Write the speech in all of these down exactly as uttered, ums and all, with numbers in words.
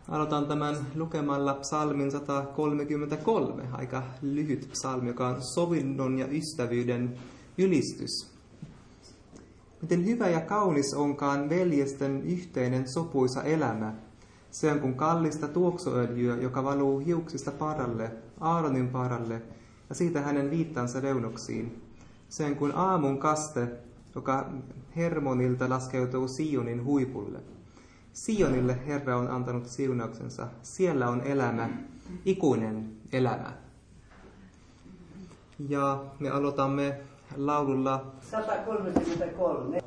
Aloitan tämän lukemalla psalmin sata kolmekymmentäkolme, aika lyhyt psalmi, joka on sovinnon ja ystävyyden ylistys. Miten hyvä ja kaunis onkaan veljesten yhteinen sopuisa elämä. Se on kuin kallista tuoksuöljyä, joka valuu hiuksista paralle, Aaronin paralle, ja siitä hänen viittansa reunoksiin. Se on kuin aamun kaste, joka Hermonilta laskeutuu Sionin huipulle. Sionille Herra on antanut siunauksensa. Siellä on elämä, ikuinen elämä. Ja me aloitamme laululla sata kolmekymmentäkolme.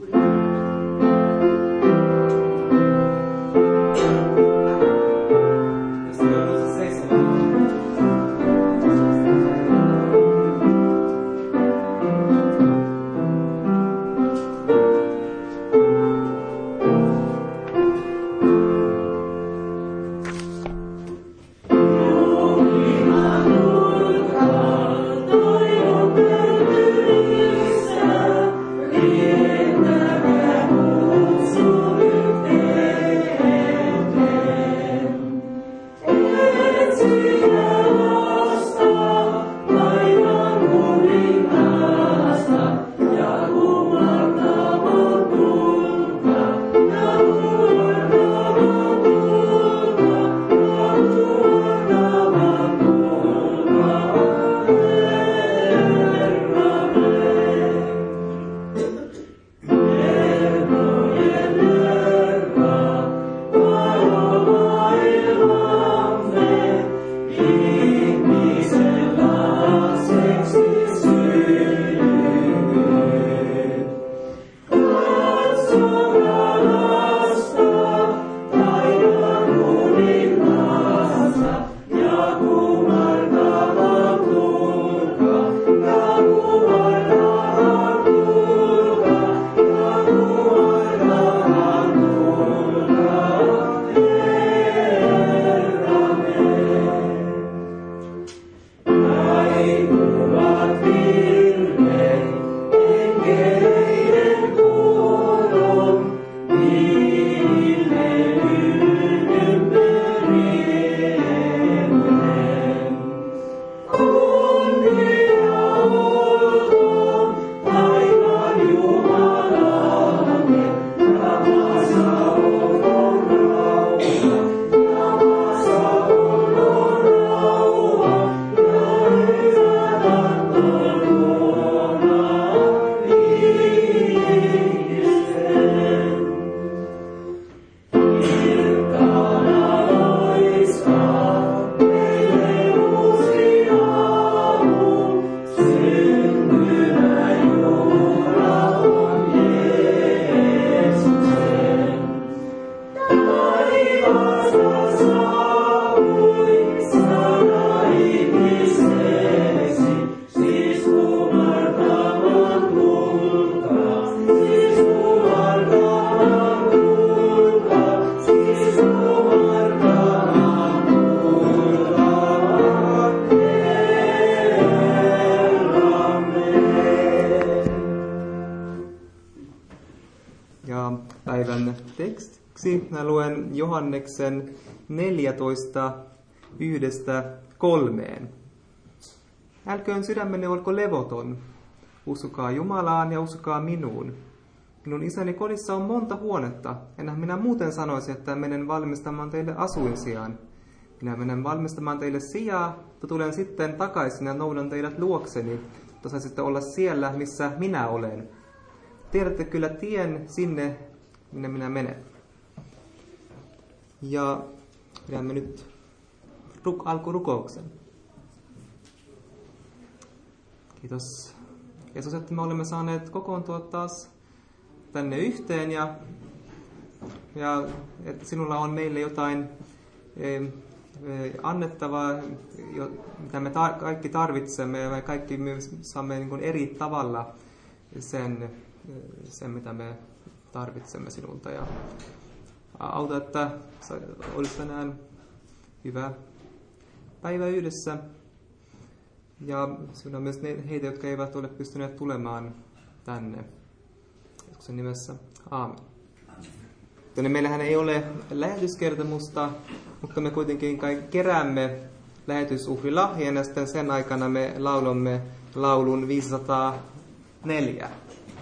Mä luen Johanneksen neljätoista yhdestä kolmeen. Älköön sydämenne olko levoton. Uskokaa Jumalaan ja uskokaa minuun. Minun isäni kodissa on monta huonetta. Enhän minä muuten sanoisi, että menen valmistamaan teille asuinsijaan. Minä menen valmistamaan teille sijaa, mutta tulen sitten takaisin ja noudan teidät luokseni, että saisitte olla siellä, missä minä olen. Tiedätte kyllä tien sinne, minne minä menen. Ja pidämme nyt ruk- alkurukouksen. Kiitos Jeesus, että me olemme saaneet kokoontua taas tänne yhteen ja, ja että sinulla on meille jotain e, e, annettavaa, jo, mitä me tar- kaikki tarvitsemme ja me kaikki myös saamme niin kuin eri tavalla sen, sen, mitä me tarvitsemme sinulta. Ja auta, että olisi tänään hyvä päivä yhdessä. Ja sinun on myös heitä, jotka eivät ole pystyneet tulemaan tänne. Jeesuksen nimessä. Aamen. Meillähän ei ole lähetyskertomusta, mutta me kuitenkin kai keräämme lähetysuhrilahjan ja sitten sen aikana me laulomme laulun viisisataaneljä.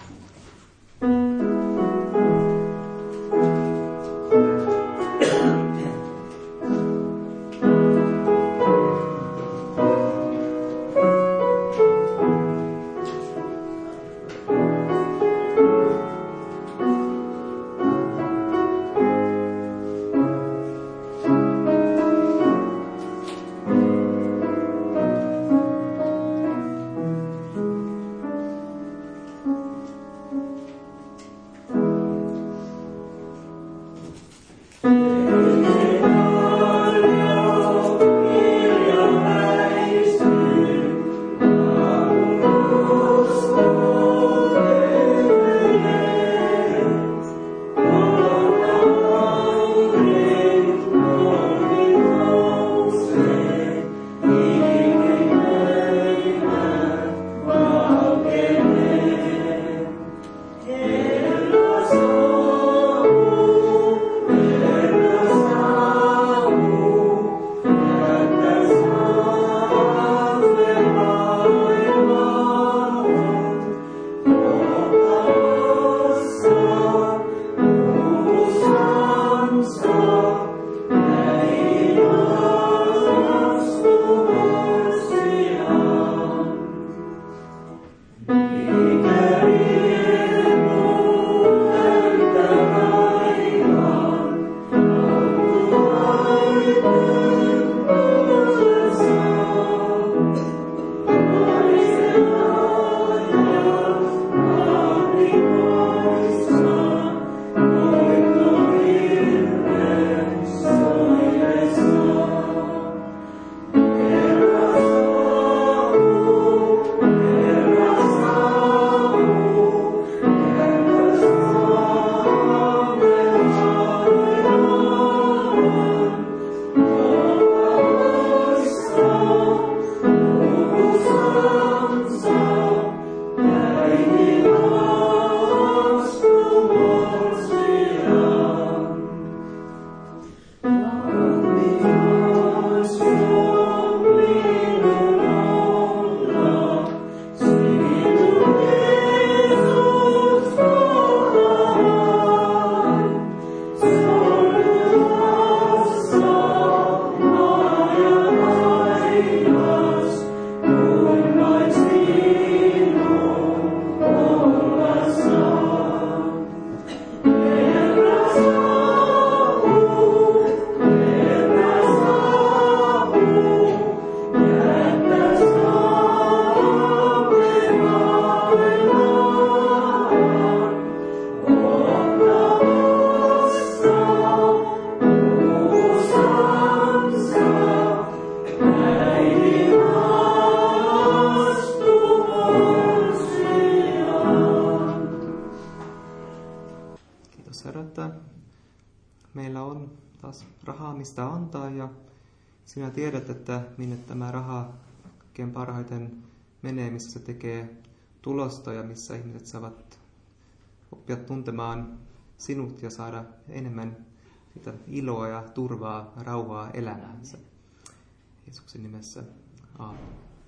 Meillä on taas rahaa, mistä antaa, ja sinä tiedät, että minne tämä raha kaikkein parhaiten menee, missä se tekee tulosta ja missä ihmiset saavat oppia tuntemaan sinut ja saada enemmän sitä iloa ja turvaa, rauhaa elämäänsä. Jeesuksen nimessä. Aamen.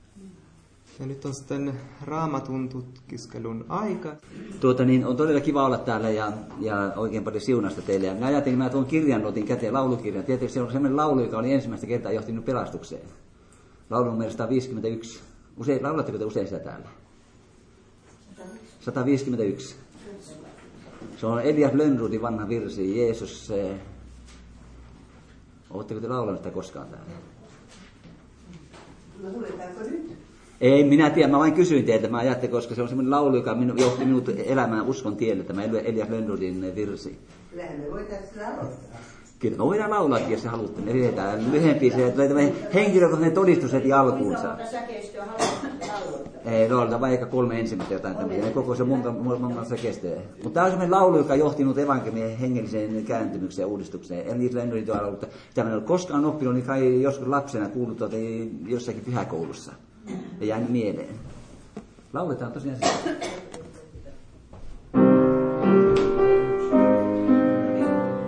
Ja nyt on sitten Raamatun tutkiskelun aika. Tuota niin, on todella kiva olla täällä ja, ja oikein paljon siunasta teille. Ja minä ajattelin, että mä tuon kirjan otin käteen, laulukirjan. Tietysti se on sellainen laulu, joka oli ensimmäistä kertaa johtinut pelastukseen. Laulu numero sata viisikymmentäyksi. Usein, laulatteko te usein sitä täällä? sata viisikymmentäyksi. Se on Elias Lönnrotin vanha virsi. Jeesus, se... Oletteko te laulanut sitä koskaan täällä? Lauletaanko nyt? Ei, minä tiedän. Mä vain kysyin teiltä. Mä ajattelin, koska se on semmoinen laulu, joka minu, johti minut elämään uskon tielle. Tämä Elias Lönnrotin virsi. Kyllähän me voitaisiin laulaa. Kyllä me voidaan laulaakin, jos se haluatte. Me yritetään lyhempiä. Se tulee tämmöinen henkilökohtainen todistus heti alkuunsa. Kuinka monta säkeistöä haluatte laulaa? Ei, lauletaan vain ehkä kolme ensimmäistä jotain tämmöisiä. Ne koko se monta, monta se kestää. Mutta tämä on semmoinen laulu, joka on johtinut evankeliumin hengelliseen kääntymykseen ja uudistukseen. En niitä Lönnrotin tuolla ollut. Tämä en ole koskaan oppinut, niin kai joskus lapsena kuullut tuota jossakin pyhäkoulussa. Ja jäänyt mieleen. Lauletaan tosiaan sitä.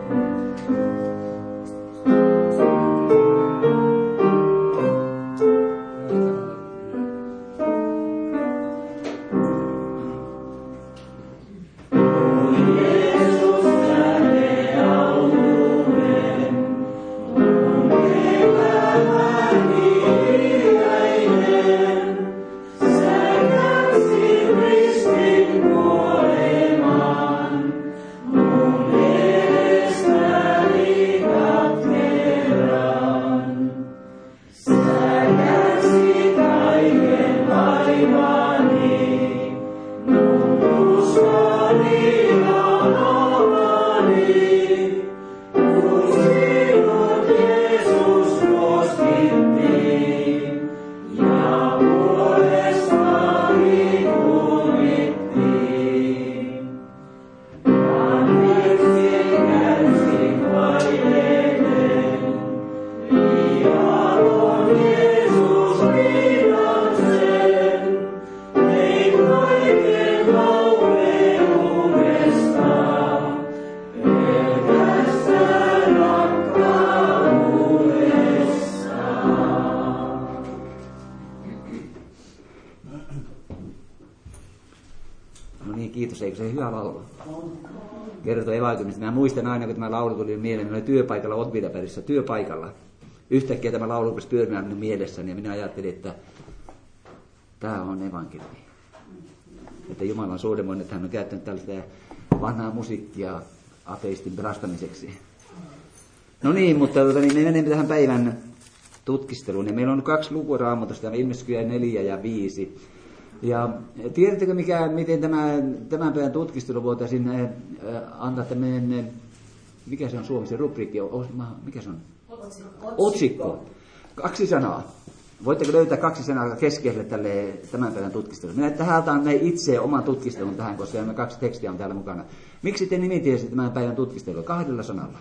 laulussa, eikö se hyvä laulu? Kertoo evankeliumista. Mä muistan aina, kun tämä laulu tuli mieleen, minä olin työpaikalla Åtvidabergissa, työpaikalla. Yhtäkkiä tämä laulu rupesi pyörimään minun mielessäni ja minä ajattelin, että tämä on evankeliumi. Että Jumala on suuremmoinen, että hän on käyttänyt tällaista vanhaa musiikkia ateistin pelastamiseksi. No niin, mutta niin me menemme tähän päivän tutkisteluun. Ja meillä on kaksi lukua Raamatusta, ilmestyskirja neljä ja viisi. Ja tiedättekö, mikä, miten tämä, tämän päivän tutkistelu voitaisiin äh, antaa tämmöinen, mikä se on suomessa, rubriikki, mikä se on? Otsikko. Otsikko. Kaksi sanaa. Voitteko löytää kaksi sanaa keskelle tälle tämän päivän tutkisteluun? Minä tähän me itse oman tutkistelun tähän, koska nämä kaksi tekstiä on täällä mukana. Miksi te nimitiesitte tämän päivän tutkistelua? Kahdella sanalla.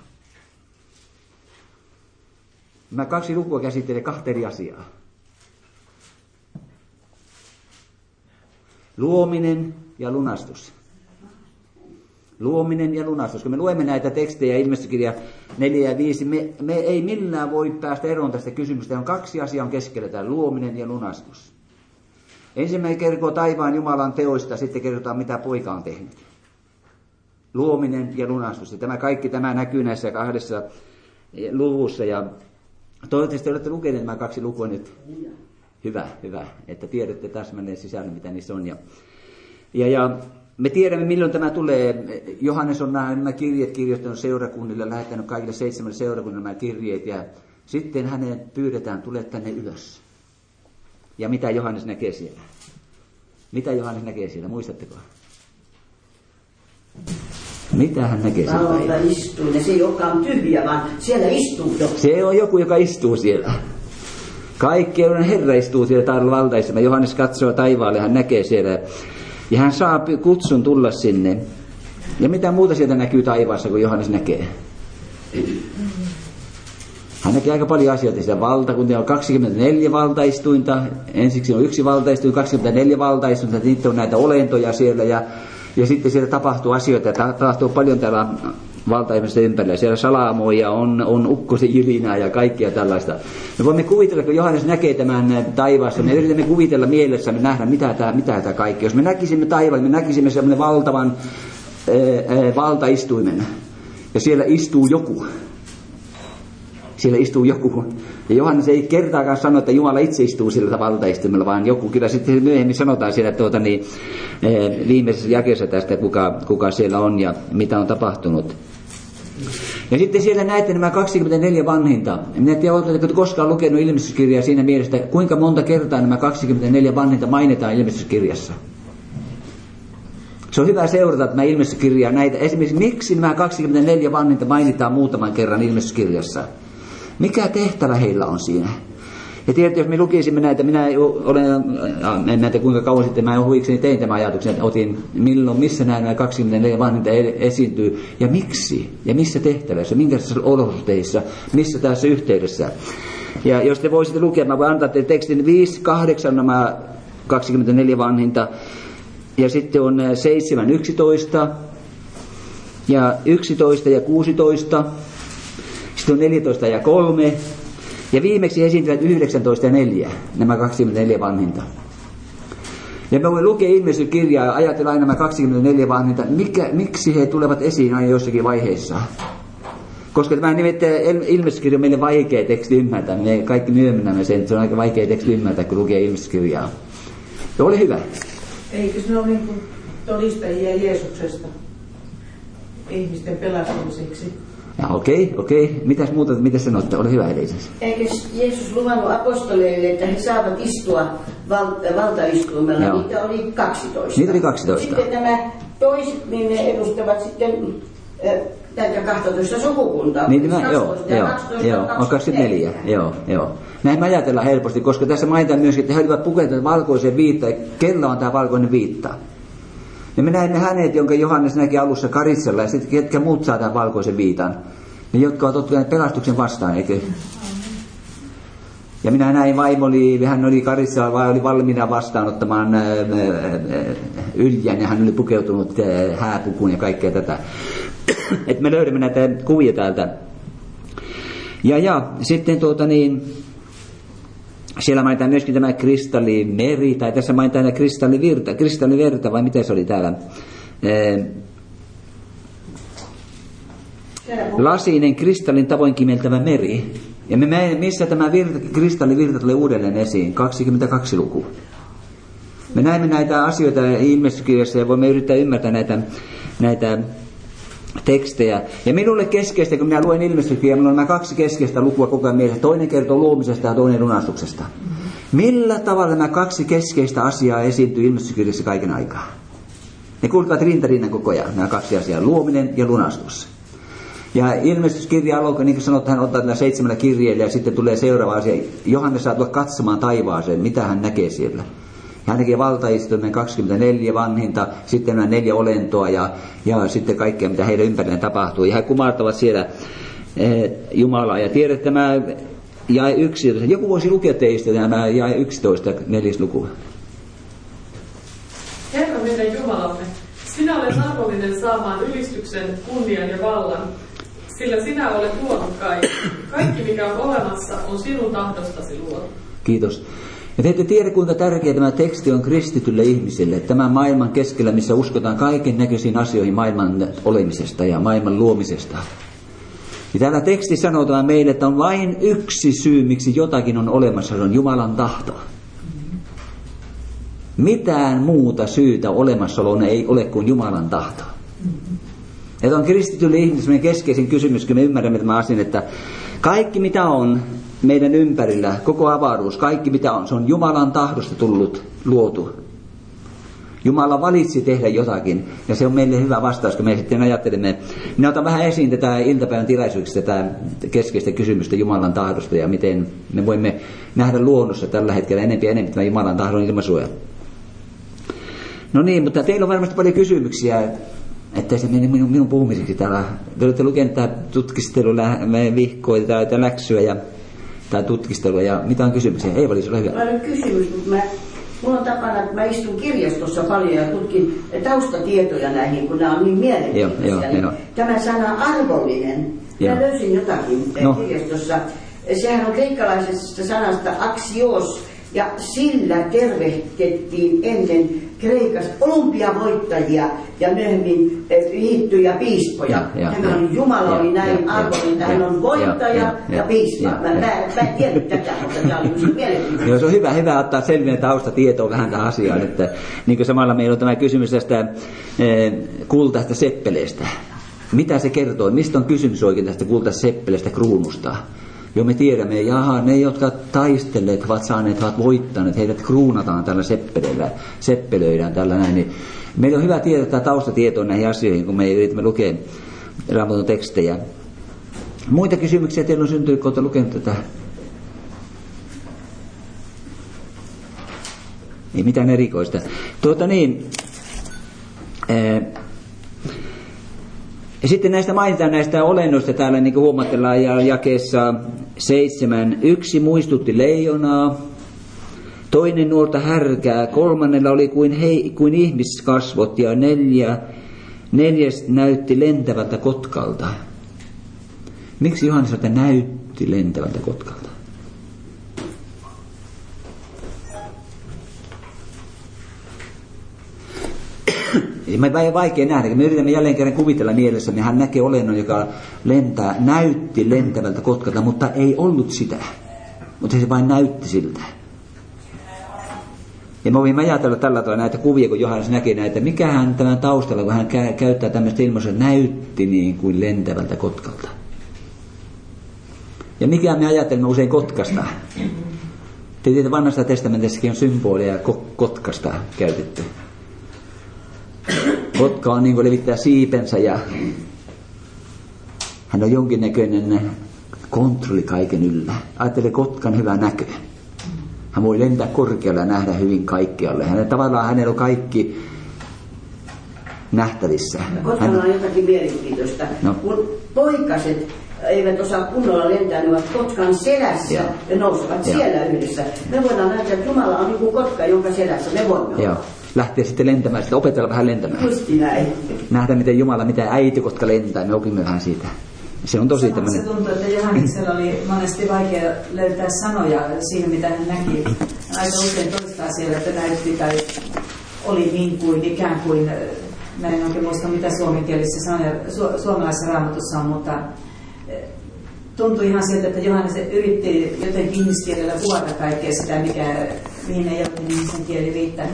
Mä kaksi lukua käsittelen kahta eri asiaa. Luominen ja lunastus. Luominen ja lunastus. Kun me luemme näitä tekstejä, ilmestyskirja neljä ja viisi, me, me ei millään voi päästä eroon tästä kysymystä. On kaksi asiaa on keskellä täällä, luominen ja lunastus. Ensimmäinen kertoo taivaan Jumalan teoista, sitten kerrotaan mitä poika on tehnyt. Luominen ja lunastus. Ja tämä kaikki tämä näkyy näissä kahdessa luvussa. Ja toivottavasti olette lukeneet nämä kaksi lukua nyt. Hyvä, hyvä, että tiedätte täsmälleen sisällön, mitä niissä on. Ja, ja, ja me tiedämme, milloin tämä tulee. Johannes on nämä, nämä kirjeet kirjoittanut seurakunnille, lähettänyt kaikille seitsemälle seurakunnille nämä kirjeet, ja sitten hänen pyydetään, tule tänne ylös. Ja mitä Johannes näkee siellä? Mitä Johannes näkee siellä, muistatteko? Mitä hän näkee siellä? Valta istuu, ja se joka on tyhjä, vaan siellä istuu joku. Se on joku, joka istuu siellä. Kaikkeuden Herra istuu siellä taivaalla valtaissa. Johannes katsoo taivaalle, hän näkee siellä. Ja hän saa kutsun tulla sinne. Ja mitä muuta sieltä näkyy taivaassa, kun Johannes näkee? Hän näkee aika paljon asioita. Sitä valtakuntia on kaksikymmentäneljä valtaistuinta. Ensiksi on yksi valtaistuin, kaksikymmentäneljä valtaistuinta. Sitten on näitä olentoja siellä. Ja, ja sitten siellä tapahtuu asioita. Ja tapahtuu paljon täällä valtaihmisten ympärillä. Siellä salaamoja on, on ukkosen jylinää ja kaikkia tällaista. Me voimme kuvitella, kun Johannes näkee tämän taivaassa, me yritämme kuvitella mielessämme nähdä, mitä tämä, mitä tämä kaikki. Jos me näkisimme taivaan, me näkisimme sellainen valtavan ää, ää, valtaistuimen. Ja siellä istuu joku. Siellä istuu joku. Ja Johannes ei kertaakaan sano, että Jumala itse istuu sillä valtaistuimella, vaan joku. Kyllä sitten myöhemmin sanotaan siellä tuota, niin, ää, viimeisessä jakeessa tästä, kuka, kuka siellä on ja mitä on tapahtunut. Ja sitten siellä näette nämä kaksikymmentäneljä vanhinta. Minä en tiedä, oletteko koskaan lukenut ilmestyskirjaa siinä mielessä, kuinka monta kertaa nämä kaksikymmentäneljä vanhinta mainitaan ilmestyskirjassa. Se on hyvä seurata tämä ilmestyskirjaa näitä. Esimerkiksi miksi nämä kaksikymmentäneljä vanhinta mainitaan muutaman kerran ilmestyskirjassa? Mikä tehtävä heillä on siinä? Ja tiedätte, jos me lukisimme näitä, minä olen, en näitä kuinka kauan sitten, mä huvikseni tein tämän ajatuksen, että otin milloin, missä nämä kaksikymmentäneljä vanhinta esiintyy, ja miksi, ja missä tehtävässä, minkälaisissa olosuhteissa, missä tässä yhteydessä. Ja jos te voisitte lukea, mä voin antaa teille tekstin viisi, kahdeksan nämä kaksikymmentäneljä vanhinta, ja sitten on seitsemän, yksitoista, ja yksitoista ja kuusitoista, sitten on neljätoista ja kolme, ja viimeksi esiintyvät yhdeksäntoista ja neljä, nämä kaksikymmentäneljä vanhinta. Ja me voimme lukea ilmestykirjaa ja ajatella aina nämä kaksikymmentäneljä vanhinta, mikä, miksi he tulevat esiin aina jossakin vaiheessa. Koska tämä nimittäin ilmestykirja on meille vaikea teksti ymmärtää. Me kaikki myönnämme sen, että se on aika vaikea teksti ymmärtää, kun lukee ilmestykirjaa. Ja ole hyvä. Eikö se ole niin kuin todistajia Jeesuksesta ihmisten pelastamiseksi? Okei, okay, okei. Okay. Mitäs muuta, mitä sanotte? Ole hyvä edellisessä. Eikö Jeesus luvannut apostoleille, että he saavat istua val- valtaistuimella? Joo. Niitä oli kaksitoista. Niitä oli kaksitoista. Sitten nämä toiset, niin ne edustavat sitten äh, tätä kaksitoista sukukuntaa. Niin, mä, joo, joo, joo, on kaksikymmentäneljä. Joo, joo. Näin me ajatellaan helposti, koska tässä mainitaan myöskin, että he olivat pukeutuneet valkoiseen viittaan. Kella on tämä valkoinen viitta? Ja me näemme hänet, jonka Johannes näki alussa Karitsalla, ja sitten ketkä muut saa tämän valkoisen viitan. Ne, jotka ovat ottaneet pelastuksen vastaan, eikö? Ja minä näin vaimoli, hän oli Karitsalla, vai oli valmiina vastaanottamaan ää, ää, Yljän, ja hän oli pukeutunut ää, hääpukuun ja kaikkea tätä. Että me löydämme näitä kuvia täältä. Ja, ja sitten tuota niin... Siellä mainitaan myöskin tämä kristallimeri, tai tässä mainitaan kristallivirta, kristalliverta, vai mitä se oli täällä? lasinen kristallin tavoin kimeltävä meri. Ja me näemme, missä tämä virta, kristallivirta tulee uudelleen esiin, kaksikymmentäkaksi luku. Me näemme näitä asioita ilmestyskirjassa ja voimme yrittää ymmärtää näitä, näitä tekstejä. Ja minulle keskeistä, kun minä luen ilmestyskirjaa, minulla on nämä kaksi keskeistä lukua koko ajan mielessä. Toinen kertoo luomisesta ja toinen lunastuksesta. Millä tavalla nämä kaksi keskeistä asiaa esiintyy ilmestyskirjassa kaiken aikaa? Ne kulkevat rintarinnan koko ajan, nämä kaksi asiaa, luominen ja lunastus. Ja ilmestyskirja alkaa, niin kuin sanot, hän ottaa tällä seitsemällä kirjeellä ja sitten tulee seuraava asia. Johannes saa tulla katsomaan taivaaseen, mitä hän näkee siellä. Hän näkee valtaistuimen kaksikymmentäneljä vanhinta, sitten nämä neljä olentoa ja, ja sitten kaikkea, mitä heidän ympärillä tapahtuu. Ja he kumartavat siellä eh, Jumalaa. Ja tiedät tämä jae yksitoista. Joku voisi lukea teistä tämä jae yksitoista, neljäs luku. Herra meidän Jumalamme, sinä olet arvollinen saamaan ylistyksen, kunnian ja vallan, sillä sinä olet luonut kaikki. Kaikki, mikä on olemassa, on sinun tahdostasi luotu. Kiitos. Ja te ette tiedä, kuinka tärkeä tämä teksti on kristitylle ihmisille. Tämän maailman keskellä, missä uskotaan kaiken näköisiin asioihin maailman olemisesta ja maailman luomisesta. Ja täällä teksti sanotaan meille, että on vain yksi syy, miksi jotakin on olemassa, se on Jumalan tahto. Mitään muuta syytä olemassaoloon ei ole kuin Jumalan tahto. Ja on kristitylle ihmisille keskeisin kysymys, kun me ymmärrämme tämän asian, että kaikki mitä on meidän ympärillä, koko avaruus, kaikki mitä on, se on Jumalan tahdosta tullut, luotu. Jumala valitsi tehdä jotakin, ja se on meille hyvä vastaus, kun me sitten ajattelemme. Minä otan vähän esiin tätä iltapäivän tilaisuuksista, tätä keskeistä kysymystä Jumalan tahdosta, ja miten me voimme nähdä luonnossa tällä hetkellä enemmän ja enemmän tämä Jumalan tahdon ilmaisuja. No niin, mutta teillä on varmasti paljon kysymyksiä, ettei se mene minun, minun puhumiseksi täällä. Te olette lukeneet tämä tutkistelua, vihkoja, tätä läksyä ja tämä tutkistelua, ja mitä on kysymyksiä? Ei olisi, ole hyvä. Mä olen kysymys, mutta mä, mulla on tapana, että mä istun kirjastossa paljon ja tutkin taustatietoja näihin, kun nämä on niin mielenkiintoisia. Tämä sana arvollinen, joo. Mä löysin jotakin no. kirjastossa. Sehän on kreikkalaisesta sanasta axios, ja sillä tervehtettiin ennen Kreikassa olympiavoittajia ja myöhemmin hiittyjä piispoja. Ja, Tämä on Jumala ja, oli näin arvollinen, hän on voittaja ja, ja, ja piispa. Ja, mä, ja, mä, mä en tiedä tätä, mutta tämä oli minusta mielenkiintoista. Se on hyvä, hyvä ottaa selvinen taustatietoa vähän tähän asiaan. Että, niin kuin samalla meillä on tämä kysymys tästä eh, kultaista seppeleestä. Mitä se kertoo? Mistä on kysymys oikein tästä kultaista seppeleestä kruunusta? Jo me tiedämme, jaha, ne, jotka taistelleet, ovat saaneet, ovat voittaneet, heidät kruunataan tällä seppeleillä, seppelöidään tällä näin. Niin meillä on hyvä tietää taustatietoa näihin asioihin, kun me yritämme lukea Raamatun tekstejä. Muita kysymyksiä teillä on syntynyt, kun olette lukenut tätä? Ei mitään erikoista. Tuota niin, ää, ja sitten näistä mainitaan näistä olennoista täällä, niin kuin huomatellaan ja jakeessa seitsemän. Yksi muistutti leijonaa, toinen nuorta härkää, kolmannella oli kuin, hei, kuin ihmiskasvot ja neljä, neljäs näytti lentävältä kotkalta. Miksi Johannes että näytti lentävältä kotkalta? Me ei vaikea nähdä, me yritämme jälleen kerran kuvitella mielessä, niin hän näkee olennon, joka lentää, näytti lentävältä kotkalta, mutta ei ollut sitä. Mutta se vain näytti siltä. Ja me voimme ajatella tällä tavalla näitä kuvia, kun Johannes näkee näitä. Mikähän tämän taustalla, kun hän käyttää tämmöistä ilmaisua, näytti niin kuin lentävältä kotkalta. Ja mikä me ajattelemme usein kotkasta? Te tiedätte, vanhassa testamentissakin on symboleja kotkasta käytetty. Kotka on niin kuin levittää siipensä ja hän on jonkinnäköinen kontrolli kaiken yllä. Ajattelee kotkan hyvä näkö. Hän voi lentää korkealle ja nähdä hyvin kaikkialle. Hänen, tavallaan hänellä on kaikki nähtävissä. Kotkalla hän on jotakin mielenkiintoista. No. Kun poikaset eivät osaa kunnolla lentää, ne ovat kotkan selässä ja, ja nousevat ja. siellä yhdessä. Me voidaan nähdä, että Jumala on niin kuin kotka, jonka selässä me voimme olla. Lähteä sitten lentämään, sitten opetella vähän lentämään. Justi näin. Nähdä, miten Jumala, mitä äiti kotka lentää, me opimme vähän siitä. Se on tosi tämmöinen. Se tuntuu, että Johanneksella oli monesti vaikea löytää sanoja siinä, mitä hän näki. Hän aika usein toistaa siellä, että näytti tai oli niin kuin ikään kuin mä en oikein muista mitä suomenkielisissä sanoja su, suomalaisessa raamatussa on, mutta tuntui ihan siltä, että Johannes yritti jotenkin ihmiskielellä kuvata kaikkea sitä, mikä, mihin ei ole ihmisen kieli riittänyt.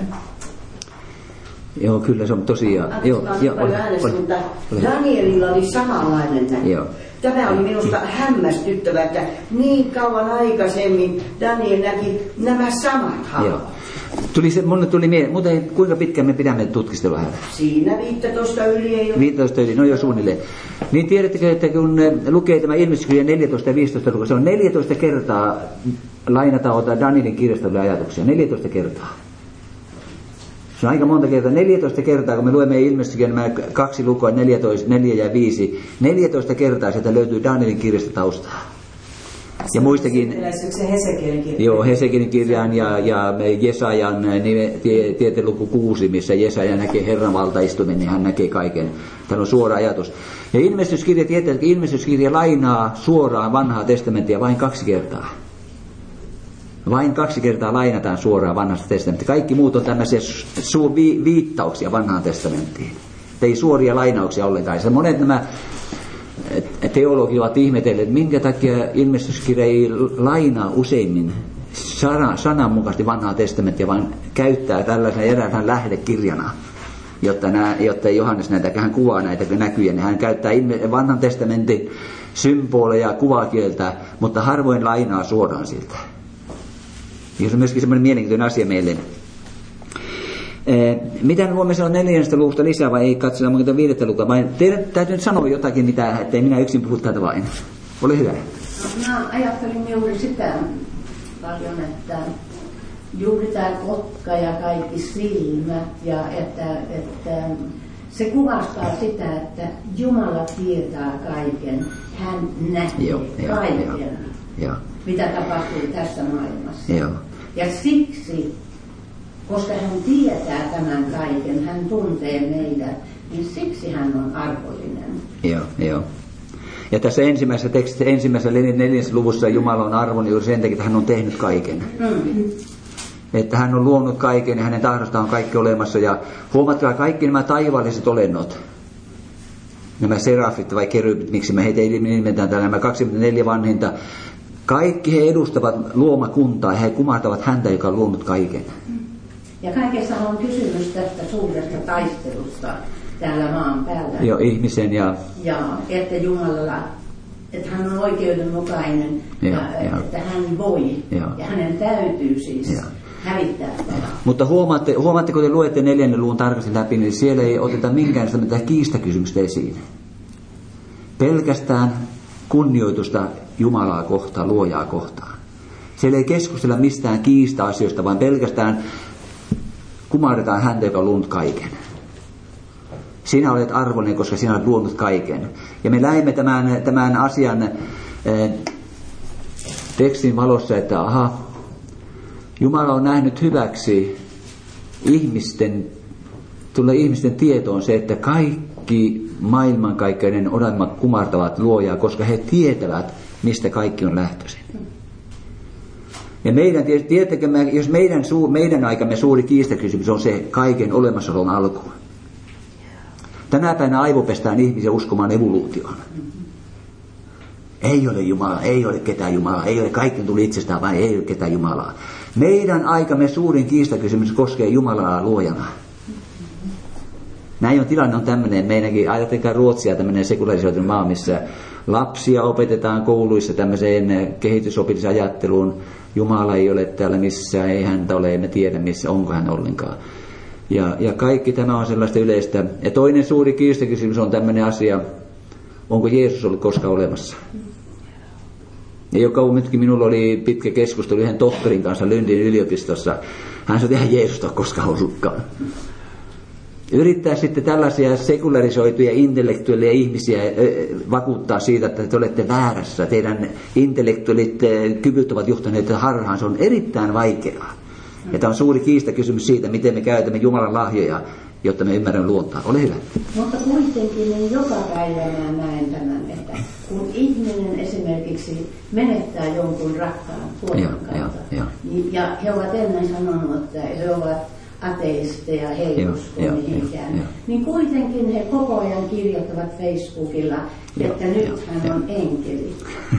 Joo, kyllä se on tosiaan. Joo, joo, paljon äänestä, mutta Danielilla oli samanlainen näkö. Joo. Tämä oli minusta hämmästyttävää, että niin kauan aikaisemmin Daniel näki nämä samat hahmot. Tuli se, mun tuli mieleen, muuten kuinka pitkään me pidämme tutkistelua hän? Siinä viisitoista yli ei ole. viisitoista yli, no jo suunnilleen. Niin tiedättekö, että kun lukee tämä ilmestyskirja neljätoista ja viisitoista luku, se on neljätoista kertaa lainataan ota Danielin kirjasta ajatuksia, neljätoista kertaa. Se on aika monta kertaa, neljätoista kertaa, kun me luemme ilmestyskirjan nämä kaksi lukua, neljätoista, neljä ja viisi, neljätoista kertaa sieltä löytyy Danielin kirjasta taustaa. Ja muistakin, joo, Hesekielin kirjan ja, ja Jesajan tie, tieteluku kuusi, missä Jesaja näkee Herran valtaistumen, niin hän näkee kaiken. Tämä on suora ajatus. Ja ilmestyskirja, tietää, että ilmestyskirja lainaa suoraan vanhaa testamenttia vain kaksi kertaa. Vain kaksi kertaa lainataan suoraan vanhasta testamenttia. Kaikki muut on tämmöisiä su- vi- viittauksia vanhaan testamenttiin. Ei suoria lainauksia ollenkaan. Se monet nämä teologit ovat ihmetelleet, että minkä takia ilmestyskirja ei lainaa useimmin sana, sananmukaisesti vanhaa testamenttia, vaan käyttää tällaisena eräänhän lähdekirjana, jotta, nämä, jotta Johannes näitä, hän kuvaa näitä näkyjä, niin hän käyttää vanhan testamentin symboleja, kuvakieltä, mutta harvoin lainaa suoraan siltä. Ja se on myöskin semmoinen mielenkiintoinen asia meille. Mitä me voimme sanoa neljännestä luvusta lisää, vai ei katsella muuta viidettä lukua, vai teidän täytyy nyt sanoa jotakin, mitä, ettei minä yksin puhu tätä vain. Ole hyvä. No, mä ajattelin juuri sitä paljon, että juuri tämä kotka ja kaikki silmät, ja että, että se kuvastaa sitä, että Jumala tietää kaiken, hän näkee joo, kaiken, jo, jo. mitä tapahtuu tässä maailmassa. Jo. Ja siksi, koska hän tietää tämän kaiken, hän tuntee meidät, niin siksi hän on arvollinen. Joo, joo. Ja tässä ensimmäisessä tekstissä, ensimmäisessä neljännessä luvussa Jumala on arvollinen juuri sen takia, että hän on tehnyt kaiken. Mm. Että hän on luonut kaiken ja hänen tahdostaan on kaikki olemassa. Ja huomatkaa kaikki nämä taivaalliset olennot, nämä serafit vai kerybit, miksi me heitä nimetään täällä, nämä kaksikymmentäneljä vanhinta, kaikki he edustavat luomakuntaa ja he kumartavat häntä, joka on luonut kaiken. Ja kaikessa on kysymys tästä suuresta taistelusta täällä maan päällä. Joo, ihmisen ja... Ja että Jumalalla, että hän on oikeudenmukainen ja, ja, ja että hän voi ja, ja hänen täytyy siis ja. hävittää tätä. Mutta huomaatte, huomaatte, kun te luette neljännen luvun tarkasti läpi, niin siellä ei oteta minkäänlaista mitään kiistakysymystä esiin. Pelkästään kunnioitusta Jumalaa kohtaan, luojaa kohtaan. Siellä ei keskustella mistään kiista-asioista, vaan pelkästään kumarretaan häntä, joka on luonut kaiken. Sinä olet arvollinen, koska sinä olet luonut kaiken. Ja me näimme tämän, tämän asian eh, tekstin valossa, että aha, Jumala on nähnyt hyväksi ihmisten, tulee ihmisten tietoon se, että kaikki maailmankaikkeuden olemmat kumartavat luojaa, koska he tietävät, mistä kaikki on lähtöisin. Ja meidän, tiedättekö, jos meidän, meidän aikamme suuri kiistakysymys on se kaiken olemassaolon alku. Tänä päivänä aivopestään ihmisiä uskomaan evoluutioon. Ei ole Jumalaa, ei ole ketään Jumalaa, ei ole, kaikki tuli itsestään, vaan ei ole ketään Jumalaa. Meidän aikamme suurin kiistakysymys koskee Jumalaa luojana. Näin on tilanne on tämmöinen, meidänkin, ajatelkaa Ruotsia, tämmöinen sekularisoitunut maa, missä lapsia opetetaan kouluissa tämmöiseen kehitysopilliseen ajatteluun. Jumala ei ole täällä missään, ei häntä ole, emme tiedä missä, onko hän ollenkaan. Ja, ja kaikki tämä on sellaista yleistä. Ja toinen suuri kiistakysymys on tämmöinen asia, onko Jeesus ollut koskaan olemassa? Ja joka nytkin minulla oli pitkä keskustelu yhden tohtorin kanssa Lundin yliopistossa. Hän sanoi, että eihän Jeesus ole koskaan ollutkaan. Yrittää sitten tällaisia sekularisoituja intellektuaalisia ihmisiä vakuuttaa siitä, että te olette väärässä. Teidän intellektuaalit kyvyt ovat johtaneet harhaan. Se on erittäin vaikeaa. Ja tämä on suuri kiistakysymys siitä, miten me käytämme Jumalan lahjoja, jotta me ymmärrämme luontaa. Ole hyvä. Mutta kuitenkin niin joka päivä mä näen tämän, että kun ihminen esimerkiksi menettää jonkun rakkaan kuoleman kautta, ja, ja. ja he ovat ennen sanonut, että he ovat ateisteja, he ei usko mihinkään. Niin kuitenkin he koko ajan kirjoittavat Facebookilla, että joo, nyt hän jo. on enkeli.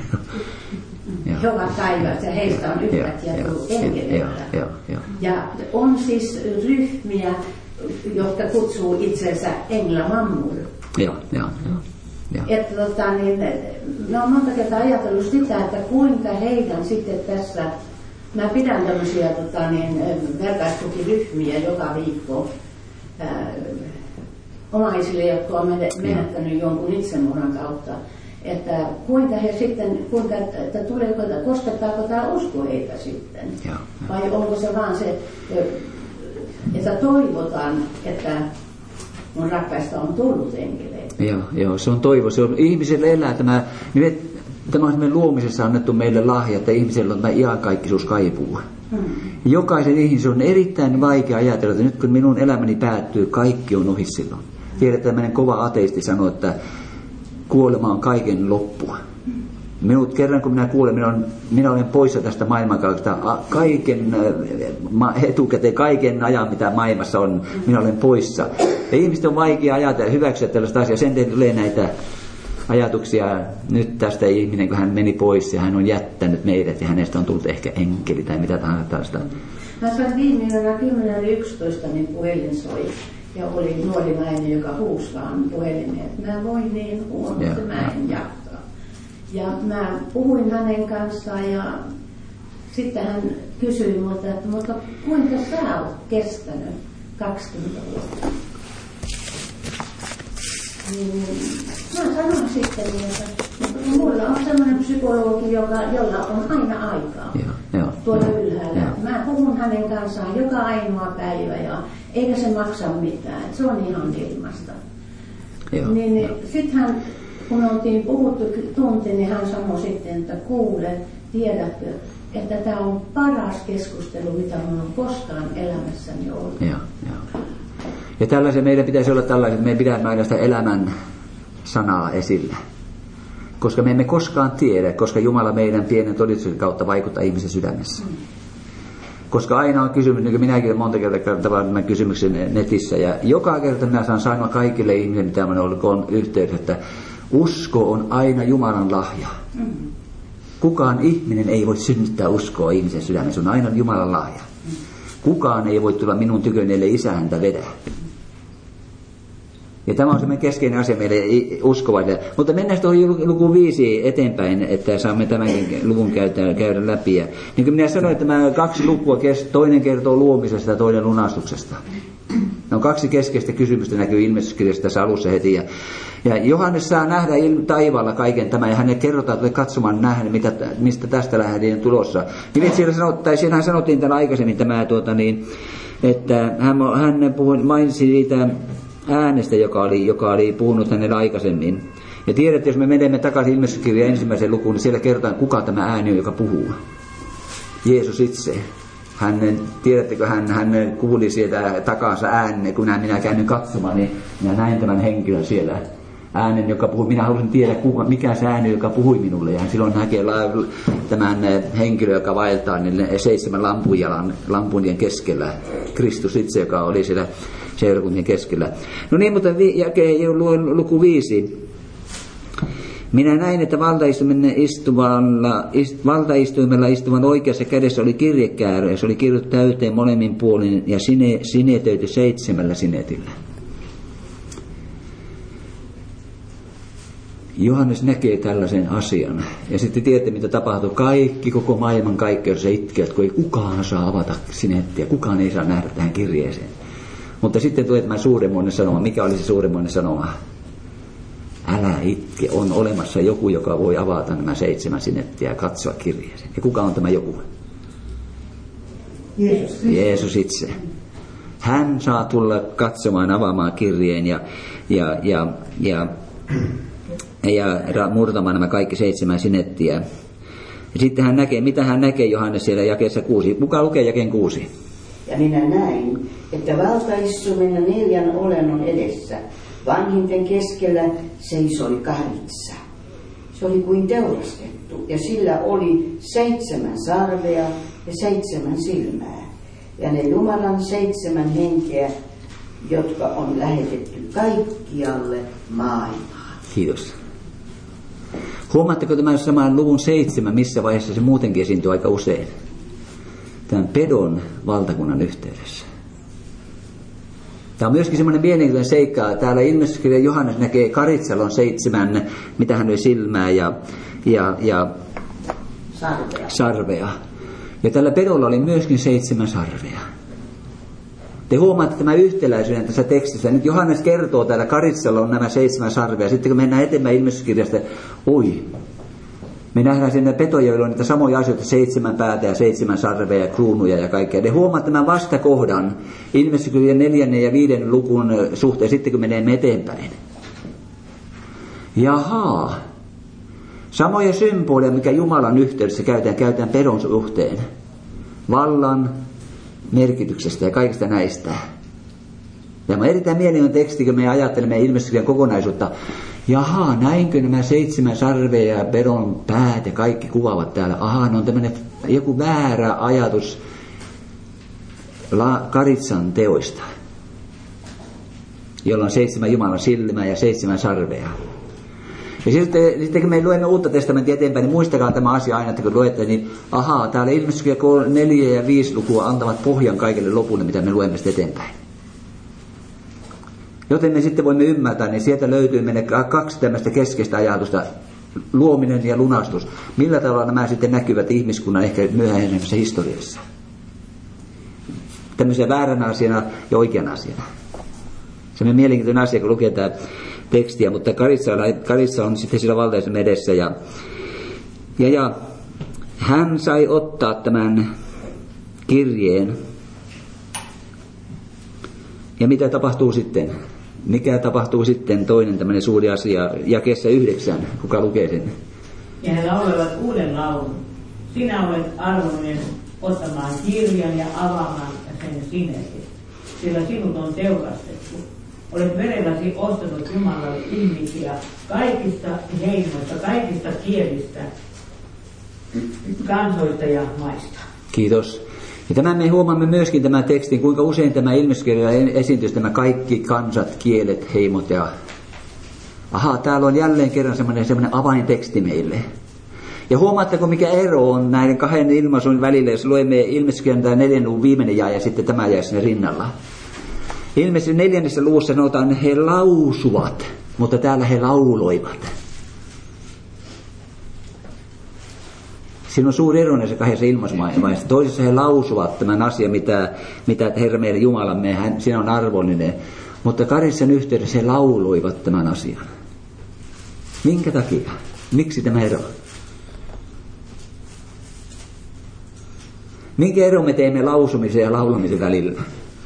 He ovat taivaassa ja heistä on yhtäkkiä tullut enkeleitä. Ja on siis ryhmiä, jotka kutsuu itsensä Engla Mammur. Joo, joo, joo. Että tota, niin, ne on monta kertaa ajatellut sitä, että kuinka heidän sitten tässä, mä pidän tämmöisiä tota, niin, vertaistukiryhmiä joka viikko ää, omaisille, jotka on menettänyt jonkun itsemurhan kautta, että kuinka he sitten, kuinka, että tuleeko, koskettaako tämä usko heitä sitten, ja, ja. vai onko se vaan se, että toivotaan, että mun rakkaista on tullut enkeleitä. Joo, joo, se on toivo. Se on, ihmiselle elää tämä, niin tämä on semmoinen luomisessa annettu meille lahja, että ihmisellä on tämä iankaikkisuus kaipuu. Hmm. Jokaisen ihmisen on erittäin vaikea ajatella, että nyt kun minun elämäni päättyy, kaikki on ohi silloin. Tiedät, että tämmöinen kova ateisti sanoo, että kuolema on kaiken loppua. Minut kerran kun minä kuulen, minä olen, minä olen poissa tästä maailmankaikkeesta, kaiken etukäteen, kaiken ajan mitä maailmassa on, minä olen poissa. Ja ihmiset on vaikea ajatella, hyväksyä tällaista asiaa, sen tulee näitä ajatuksia, nyt tästä ihminen, kun hän meni pois ja hän on jättänyt meidät ja hänestä on tullut ehkä enkeli tai mitä tahansa tällaista. Mä sain viime yönä kymmenen yksitoista, niin puhelin soi. Ja oli nuori nainen, joka huusi vaan puhelimeen, että mä voin niin huonosti, mä en jaksa. Ja mä puhuin hänen kanssaan ja sitten hän kysyi multa, että mutta kuinka sä oot kestänyt kaksikymmentä vuotta? Niin, mä sanon sitten, että mulla on sellainen psykologi, joka, jolla on aina aikaa joo, joo, tuolla joo, ylhäällä. Joo. Mä puhun hänen kanssaan joka ainoa päivä ja eikä se maksa mitään. Se on ihan ilmasta. Joo, niin joo. Sitten hän, kun oltiin puhuttu tunti, niin hän sanoi sitten, että kuule, tiedätkö, että tämä on paras keskustelu, mitä minulla on koskaan elämässäni ollut. Joo, joo. Ja tällaisen meidän pitäisi olla tällaisen, että meidän pitää aina sitä elämän sanaa esillä. Koska me emme koskaan tiedä, koska Jumala meidän pienen todistuksen kautta vaikuttaa ihmisen sydämessä. Mm. Koska aina on kysymys, niin kuin minäkin olen monta kertaa tämän kysymyksen netissä, ja joka kerta minä saan sanoa kaikille ihmisille, mitä minä olen yhteydessä, että usko on aina Jumalan lahja. Mm. Kukaan ihminen ei voi synnyttää uskoa ihmisen sydämessä, se on aina Jumalan lahja. Mm. Kukaan ei voi tulla minun tyköni, ellei Isä häntä vedä. Ja tämä on semmoinen keskeinen asia meille uskovaille. Mutta mennään tuohon lukuun viisi eteenpäin, että saamme tämänkin luvun käydä, käydä läpi. Ja niin kuin minä sanoin, että nämä kaksi lukua, toinen kertoo luomisesta ja toinen lunastuksesta. Ne on kaksi keskeistä kysymystä, näkyy ilmestyskirjassa tässä alussa heti. Ja, ja Johannes saa nähdä taivaalla kaiken tämän, ja hänelle kerrotaan, että katsomaan nähdä, mitä, mistä tästä lähdetään tulossa. Niin siellä sanot, tai siinähän sanottiin tämän aikaisemmin, tämä, tuota, niin, että hän, hän puhui, mainitsi siitä äänestä, joka oli, joka oli puhunut hänelle aikaisemmin. Ja tiedätte, jos me menemme takaisin ilmestyskirjan ensimmäiseen lukuun, niin siellä kerrotaan, kuka tämä ääni on, joka puhuu. Jeesus itse. Hän, tiedättekö, hän, hän kuuli sieltä takansa äänen, kun minä käännyin katsomaan, niin minä näin tämän henkilön siellä. Äänen, joka puhui, minä halusin tiedä, kuka, mikä se ääni, joka puhui minulle. Ja hän silloin näkee tämän henkilön, joka vaeltaa niin seitsemän lampunjalan, lampunien keskellä. Kristus itse, joka oli siellä seurakuntien keskellä. No niin, mutta vi, jake, luku viisi. Minä näin, että valtaistuimella istuvan oikeassa kädessä oli kirjekäärö, ja se oli kirjoitettu täyteen molemmin puolin ja sine, sinetöity seitsemällä sinetillä. Johannes näkee tällaisen asian. Ja sitten tiedätte, mitä tapahtuu. Kaikki, koko maailman kaikkeus se itkevät, kun ei kukaan saa avata sinettiä. Kukaan ei saa nähdä tähän kirjeeseen. Mutta sitten tulee tämä suuremmoinen sanoma. Mikä oli se suuremmoinen sanoma? Älä itke, on olemassa joku, joka voi avata nämä seitsemän sinettiä ja katsoa kirjeeseen. Ja kuka on tämä joku? Jeesus. Jeesus itse. Hän saa tulla katsomaan, avaamaan kirjeen ja, ja, ja, ja, ja murtamaan nämä kaikki seitsemän sinettiä. Ja sitten hän näkee, mitä hän näkee Johannes siellä jakeessa kuusi. Kuka lukee jakeen kuusi? Ja minä näin, että valtaistuimen ja neljän olennon edessä vanhinten keskellä seisoi karitsa. Se oli kuin teurastettu, ja sillä oli seitsemän sarvea ja seitsemän silmää. ja ne Jumalan seitsemän henkeä, jotka on lähetetty kaikkialle maailmaan. Kiitos. Huomaatteko tämän saman luvun seitsemän, missä vaiheessa se muutenkin esiintyy aika usein? Tämän pedon valtakunnan yhteydessä. Tämä on myöskin semmoinen mielenkiintoinen seikka. Täällä ilmestyskirja Johannes näkee Karitsalon seitsemän, mitä hän oli silmää ja, ja, ja sarvea. sarvea. Ja tällä pedolla oli myöskin seitsemän sarvea. Te huomaatte tämän yhtäläisyyden tässä tekstissä. Nyt Johannes kertoo täällä Karitsalla on nämä seitsemän sarvea. Sitten kun mennään eteenpäin ilmestyskirjasta, oi, me nähdään sinne petoja, joilla on niitä samoja asioita, seitsemän päätä ja seitsemän sarvea ja kruunuja ja kaikkea. Te huomaatte tämän vastakohdan ilmestyskirjan neljännen ja viiden lukun suhteen, sitten kun menemme eteenpäin. Jahaa, samoja symboleja, mikä Jumalan yhteydessä käytetään, käytetään pedon suhteen. Vallan, merkityksestä ja kaikista näistä. Ja on erittäin mielenkiintoinen teksti, kun me ajattelemme ilmestyskirjan kokonaisuutta. Jaha, näinkö nämä seitsemän sarvea ja pedon päät ja kaikki kuvaavat täällä. Aha, ne on tämmöinen joku väärä ajatus La- Karitsan teoista, jolla on seitsemän Jumalan silmää ja seitsemän sarvea. Ja sitten, sitten kun me luemme Uutta testamenttia eteenpäin, niin muistakaa tämä asia aina, että kun luette, niin ahaa, täällä ilmestyskirja neljä ja viisi lukua antavat pohjan kaikille lopulle, mitä me luemme sitten eteenpäin. Joten me sitten voimme ymmärtää, niin sieltä löytyy meille kaksi tämmöistä keskeistä ajatusta, luominen ja lunastus. Millä tavalla nämä sitten näkyvät ihmiskunnan ehkä myöhemmässä historiassa? Tämmöisenä vääränä asiana ja oikeana asiana. Se on mielenkiintoinen asia, kun lukee tämä tekstiä, mutta Karitsa, Karitsa on sitten sillä valtaisen edessä. Ja, ja, ja hän sai ottaa tämän kirjeen. Ja mitä tapahtuu sitten? Mikä tapahtuu sitten toinen tämmöinen suuri asia, jakeessa yhdeksän, kuka lukee sen? Ja he laulevat uuden laulun. Sinä olet arvoinen ottamaan kirjan ja avaamaan sen sinesi, sillä sinut on teurastettu. Olet verelläsi ostanut Jumalalle ihmisiä kaikista heimoista, kaikista kielistä, kansoista ja maista. Kiitos. Ja tämän me huomaamme myöskin tämän tekstin, kuinka usein tämä ilmestyskirja esiintyy, tämä kaikki kansat, kielet, heimot ja... Ahaa, täällä on jälleen kerran semmoinen, semmoinen avainteksti meille. Ja huomaatteko, mikä ero on näiden kahden ilmaisun välillä, jos luemme ilmestyskirjan tämä neljän luvun viimeinen jae ja sitten tämä jae sinne rinnalla. Ilmeisesti neljännessä luvussa sanotaan, että he lausuvat, mutta täällä he lauloivat. Siinä on suuri ero näissä kahdessa ilmaisuvaiheessa. Toisessa he lausuvat tämän asian, mitä, mitä Herra meidän Jumalamme, hän, siinä on arvollinen. Mutta Karitsan yhteydessä he lauloivat tämän asian. Minkä takia? Miksi tämä ero? Minkä ero me teemme lausumisen ja laulamisen välillä?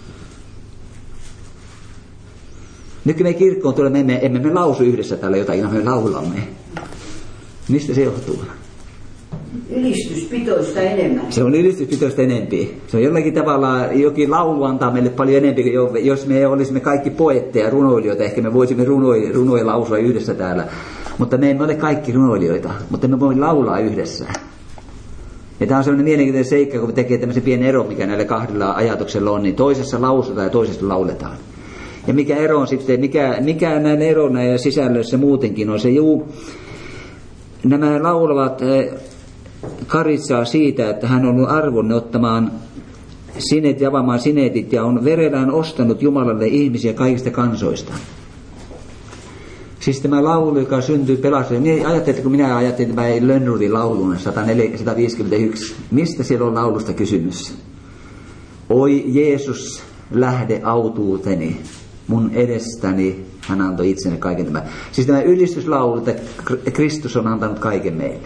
Nyt kun me kirkkoon tulemme, emme, emme me lausu yhdessä täällä jotain, me laulamme. Mistä se johtuu? Ylistyspitoista enemmän. Se on ylistyspitoista enempi. Se on jollakin tavalla, jokin laulu antaa meille paljon enempi. Jos me olisimme kaikki poetteja, runoilijoita, ehkä me voisimme runoja, runoja lausua yhdessä täällä. Mutta me emme ole kaikki runoilijoita, mutta me voimme laulaa yhdessä. Ja tämä on sellainen mielenkiintoinen seikka, kun me tekee tämmöisen pienen ero, mikä näillä kahdella ajatuksella on, niin toisessa lausutaan ja toisessa lauletaan. Ja mikä ero on sitten, mikä, mikä näin erona ja sisällössä muutenkin on se, juu, nämä laulavat Karitsaa siitä, että hän on arvonnut ottamaan sinet ja avaamaan sinetit ja on verellään ostanut Jumalalle ihmisiä kaikista kansoista. Siis tämä laulu, joka syntyy pelastus, niin ajattelin, kun minä ajattelin tämä Lönnrudin laulun sata viisikymmentäyksi, mistä siellä on laulusta kysymys? Oi Jeesus, lähde autuuteni, mun edestäni hän antoi itsenne kaiken tämän. Siis tämä ylistyslaulu, että Kristus on antanut kaiken meille.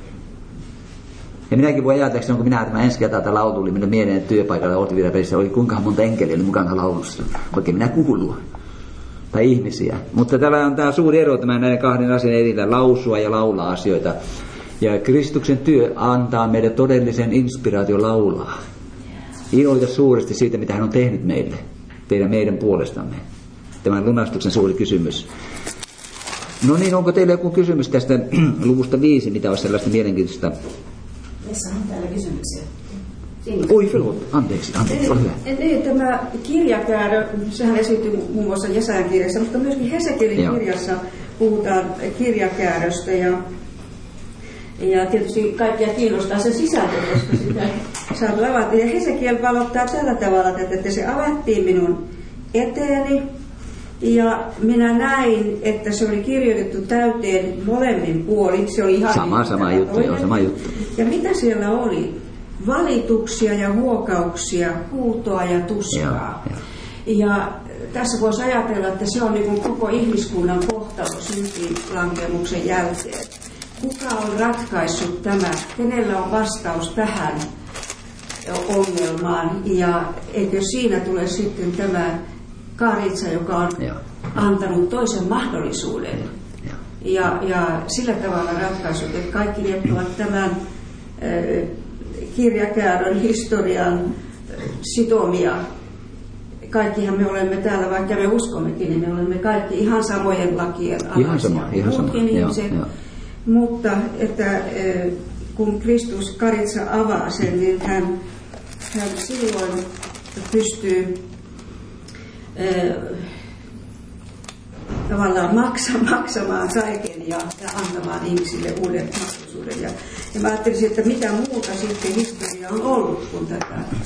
Ja minäkin voin ajatella, että kun minä tämä ensi kertaa tämä laulu tuli minun mieleen työpaikalla Ortivirapelissä, oli kuinkahan monta enkeliä oli mukana laulussa. Oikein minä kuuluu. Tai ihmisiä. Mutta täällä on tämä suuri ero tämän näiden kahden asian edellä, lausua ja laulaa asioita. Ja Kristuksen työ antaa meille todellisen inspiraation laulaa. Iloita suuresti siitä, mitä hän on tehnyt meille, teidän meidän puolestamme. Tämän lunastuksen suuri kysymys. No niin, onko teillä joku kysymys tästä luvusta viisi, mitä olisi sellaista mielenkiintoista? Missä on täällä kysymyksiä? Oi, Filot, anteeksi, anteeksi, ole hyvä. Niin, tämä kirjakäärö, sehän esiintyy muun muassa Jesajan kirjassa, mutta myöskin Hesekielin kirjassa puhutaan kirjakääröstä. Ja, ja tietysti kaikkia kiinnostaa se sisältö, koska sitä saatu avata. Ja Hesekiel valottaa tällä tavalla, että se avattiin minun eteeni. Ja minä näin, että se oli kirjoitettu täyteen molemmin puolin. Se oli ihan sama, sama juttu, joo, sama juttu. Ja mitä siellä oli? Valituksia ja huokauksia, huutoa ja tuskaa. Ja, ja. ja tässä voisi ajatella, että se on niin kuin koko ihmiskunnan kohtalo syntilankeemuksen jälkeen. Kuka on ratkaissut tämä? Kenellä on vastaus tähän ongelmaan? Ja eikö siinä tule sitten tämä Karitsa, joka on ja. antanut toisen mahdollisuuden? Ja, ja, ja sillä tavalla ratkaisut, että kaikki, jotka ovat tämän äh, kirjakäärön historian sitomia. Kaikkihan me olemme täällä, vaikka me uskommekin, niin me olemme kaikki ihan samojen lakien alaisia. Ihan sama, muutkin ihmiset. Mutta että kun Kristus Karitsa avaa sen, niin hän, hän silloin pystyy äh, tavallaan maksa, maksamaan kaiken ja, ja antamaan ihmisille uuden mahdollisuuden. Ja, ja mä ajattelisin, että mitä muuta sitten historia on ollut kuin tätä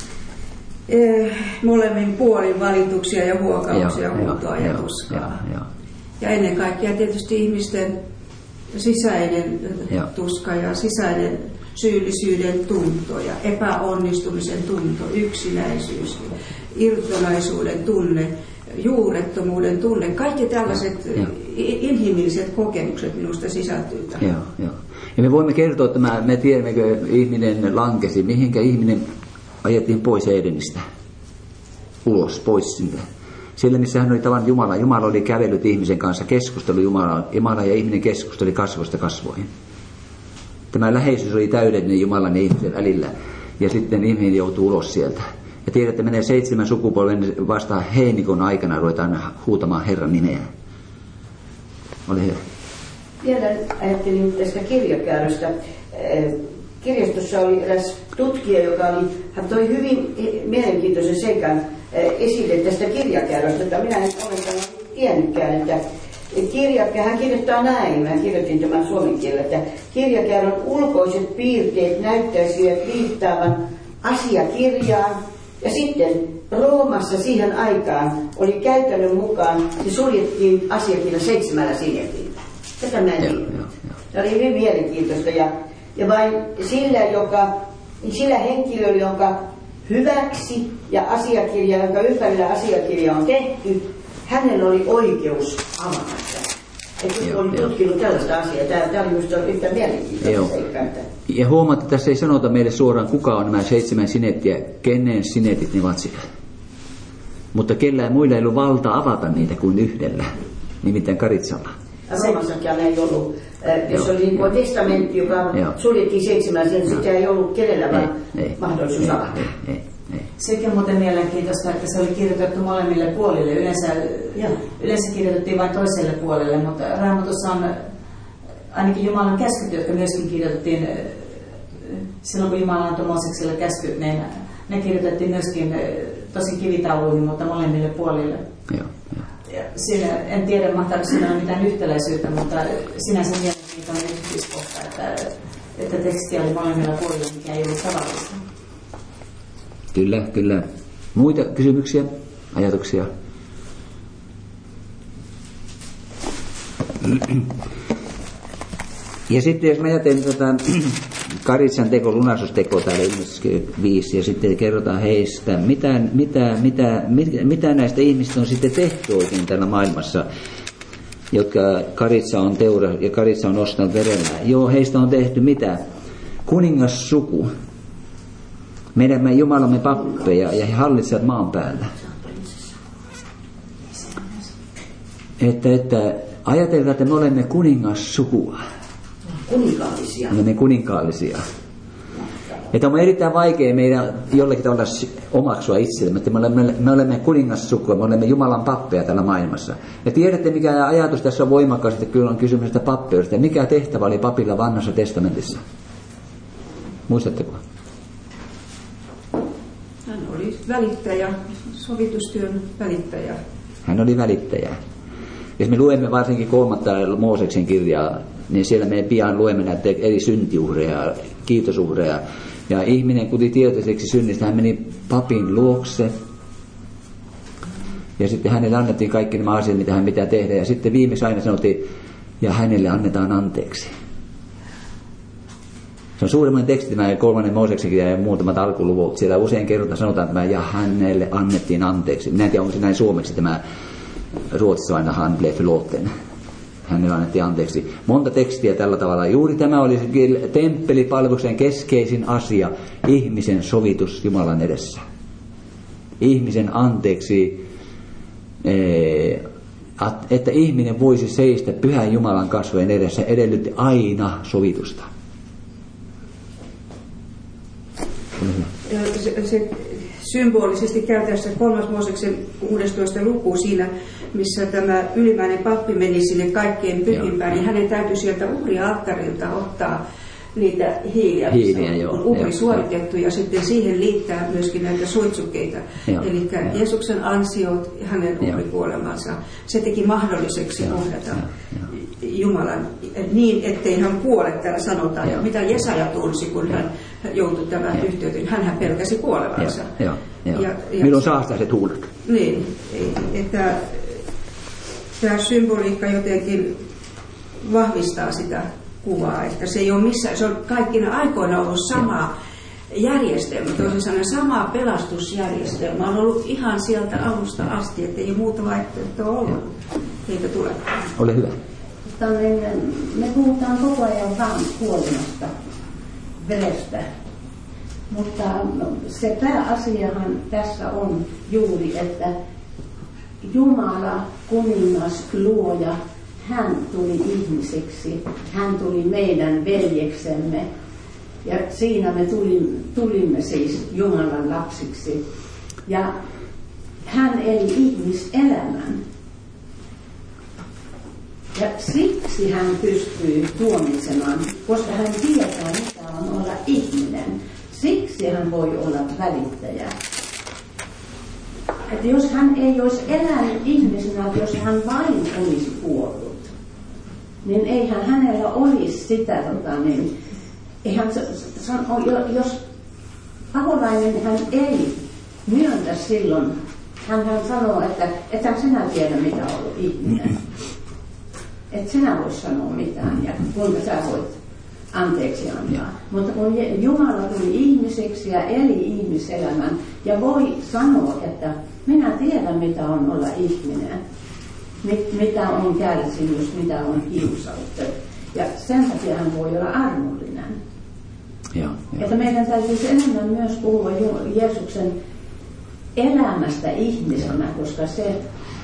eh, molemmin puolin valituksia ja huokauksia, huutoa ja tuskaa. Ja, ja. ja ennen kaikkea tietysti ihmisten sisäinen ja. tuska ja sisäinen syyllisyyden tunto ja epäonnistumisen tunto, yksinäisyys, irtonaisuuden tunne, juurettomuuden tunne, kaikki tällaiset ja. inhimilliset kokemukset minusta sisältyy tähän. Joo, joo. Ja me voimme kertoa, että me tiedämmekö ihminen lankesi, mihinkä ihminen ajettiin pois Edenistä, ulos, pois sinne. Siellä, missä hän oli tavan Jumala, Jumala oli kävellyt ihmisen kanssa, keskustelu Jumala, Jumala ja ihminen keskusteli kasvoista kasvoihin. Tämä läheisyys oli täydellinen Jumalan ja ihmisen välillä, ja sitten ihminen joutui ulos sieltä. Ja tiedät, että menee seitsemän sukupolven vasta heinikon aikana ruvetaan huutamaan Herran nimeä. Ole hyvä. Vielä ajattelin tästä kirjakääröstä. Kirjastossa oli eräs tutkija, joka oli, hän toi hyvin mielenkiintoisen seikan esille tästä kirjakääröstä, jota minä en ollenkaan tiennytkään, että kirjakäärö, hän kirjoittaa näin, mä kirjoitin tämän suomen kielellä, että kirjakäärön ulkoiset piirteet näyttäisivät viittaavan asiakirjaan. Ja sitten Roomassa siihen aikaan oli käytännön mukaan, se suljettiin asiakirja seitsemällä sinetillä. Tätä mä en tiedä. Tämä oli hyvin mielenkiintoista. Ja, ja vain sillä, joka, sillä henkilöllä, jonka hyväksi ja asiakirja, jonka ympärillä asiakirja on tehty, hänellä oli oikeus avata. Että kun olin tutkinut tällaista asiaa, tämä, tämä oli minusta yhtä mielenkiintoista seikkaa. Ja huomaat, että tässä ei sanota meille suoraan, kuka on nämä seitsemän sinettiä, kenen sinetit ne ovat siellä. Mutta kellään muilla ei ollut valta avata niitä kuin yhdellä, nimittäin Karitsalla. Roomassakaan ei ollut. Jos oli niin kuin testamentti, joka suljettiin seitsemän, niin sitä ei ollut kenellä mahdollisuus avata. Ei, ei, ei. Sekin on muuten mielenkiintoista, että se oli kirjoitettu molemmille puolille. Yleensä, yleensä kirjoitettiin vain toiselle puolelle, mutta Raamatussa on ainakin Jumalan käskyt, jotka myöskin kirjoitettiin silloin, kun Jumala antoi Moosekselle käskyt, niin ne kirjoitettiin myöskin tosi kivitauluihin, mutta molemmille puolille. Joo, jo. Ja siinä, en tiedä, mahtaako siinä olla mitään yhtäläisyyttä, mutta sinänsä mielenkiintoinen yksityiskohta, että, että tekstiä oli molemmilla puolilla, mikä ei ollut tavallista. Kyllä, kyllä. Muita kysymyksiä, ajatuksia? Ja sitten jos mä ajattelen tätä Karitsan teko, lunastusteko täällä ilmeisesti viisi, ja sitten kerrotaan heistä, mitä, mitä, mitä, mitä, mitä näistä ihmistä on sitten tehty oikein täällä maailmassa, jotka Karitsa on teura ja Karitsa on ostanut verellä. Joo, heistä on tehty mitä? Kuningassuku. Meidän Jumalamme pappeja ja he hallitsevat maan päällä. Että, että ajatellaan, että me olemme kuningassukua. Kuninkaallisia. Me olemme kuninkaallisia. Että on erittäin vaikea meidän jollekin tavalla omaksua itsellemme, että me olemme, me olemme kuningassukua, me olemme Jumalan pappeja tällä maailmassa. Ja tiedätte, mikä ajatus tässä on voimakas, että kyllä on kysymys sitä pappeudesta. Ja mikä tehtävä oli papilla vanhassa testamentissa? Muistatteko? oli välittäjä, sovitustyön välittäjä. Hän oli välittäjä. Jos me luemme varsinkin kolmatta Mooseksen kirjaa, niin siellä me pian luemme näitä eri syntiuhreja, kiitosuhreja. Ja ihminen, kun tuli tietoiseksi synnistä, hän meni papin luokse. Ja sitten hänelle annettiin kaikki nämä asiat, mitä hän pitää tehdä. Ja sitten viimeksi aina sanottiin, ja hänelle annetaan anteeksi. Se on suuremmoinen teksti, tämä kolmannen Mooseksen kirja ja muutamat alkuluvut. Siellä usein kerrotaan sanotaan tämä, ja hänelle annettiin anteeksi. Minä en tiedä, onko se näin suomeksi tämä ruotsissa aina han blev förlåten. Hänelle annettiin anteeksi. Monta tekstiä tällä tavalla. Juuri tämä oli temppelipalveluksen keskeisin asia, ihmisen sovitus Jumalan edessä. Ihmisen anteeksi, että ihminen voisi seistä Pyhän Jumalan kasvojen edessä, edellytti aina sovitusta. Se, se symbolisesti käy tässä kolmas Mooseksen kuudestoista luku siinä, missä tämä ylimmäinen pappi meni sinne kaikkein pyhimpään, niin hänen täytyy sieltä uhrialttarilta ottaa niitä hiiliä, hiiliä missä on uhri suoritettu, ja sitten siihen liittää myöskin näitä suitsukeita. Eli Jeesuksen ansiot ja hänen uhrikuolemansa, se teki mahdolliseksi uhrata Jumalan niin, ettei hän kuole, täällä sanotaan. Ja mitä Jesaja tunsi, kun hän joutui tämän yhteyteen, hänhän pelkäsi kuolevansa. Ja, ja, ja, ja, milloin saastaiset huulet? Niin, että tämä symboliikka jotenkin vahvistaa sitä kuvaa, että se ei ole missään, se on kaikkina aikoina ollut sama järjestelmä, toisin sanoen sama pelastusjärjestelmä on ollut ihan sieltä alusta asti, että ei ole muuta vaihtoehtoa ollut, eikä tule. Ole hyvä. Me puhutaan koko ajan vaan kuolemasta, verestä, mutta se pääasiahan tässä on juuri, että Jumala, kuningas, luoja, hän tuli ihmiseksi, hän tuli meidän veljeksemme ja siinä me tulimme, tulimme siis Jumalan lapsiksi ja hän eli ihmiselämän. Ja siksi hän pystyy tuomitsemaan, koska hän tietää, mitä on olla ihminen. Siksi hän voi olla välittäjä. Että jos hän ei olisi elänyt ihmisenä, jos hän vain olisi kuollut, niin eihän hänellä olisi sitä, tota, niin, eihän, jos paholainen hän ei myöntä silloin, hän, hän sanoo, että ethän sinä tiedä, mitä on ollut ihminen. Et sinä vois sanoa mitään ja kuinka sä voit anteeksi antaa. Mutta kun Jumala tuli ihmiseksi ja eli ihmiselämän ja voi sanoa, että minä tiedän mitä on olla ihminen, mit, mitä on kärsimys, mitä on kiusautta. Ja sen takia hän voi olla armollinen. Ja, ja. Että meidän täytyisi enemmän myös puhua Jeesuksen elämästä ihmisenä, koska se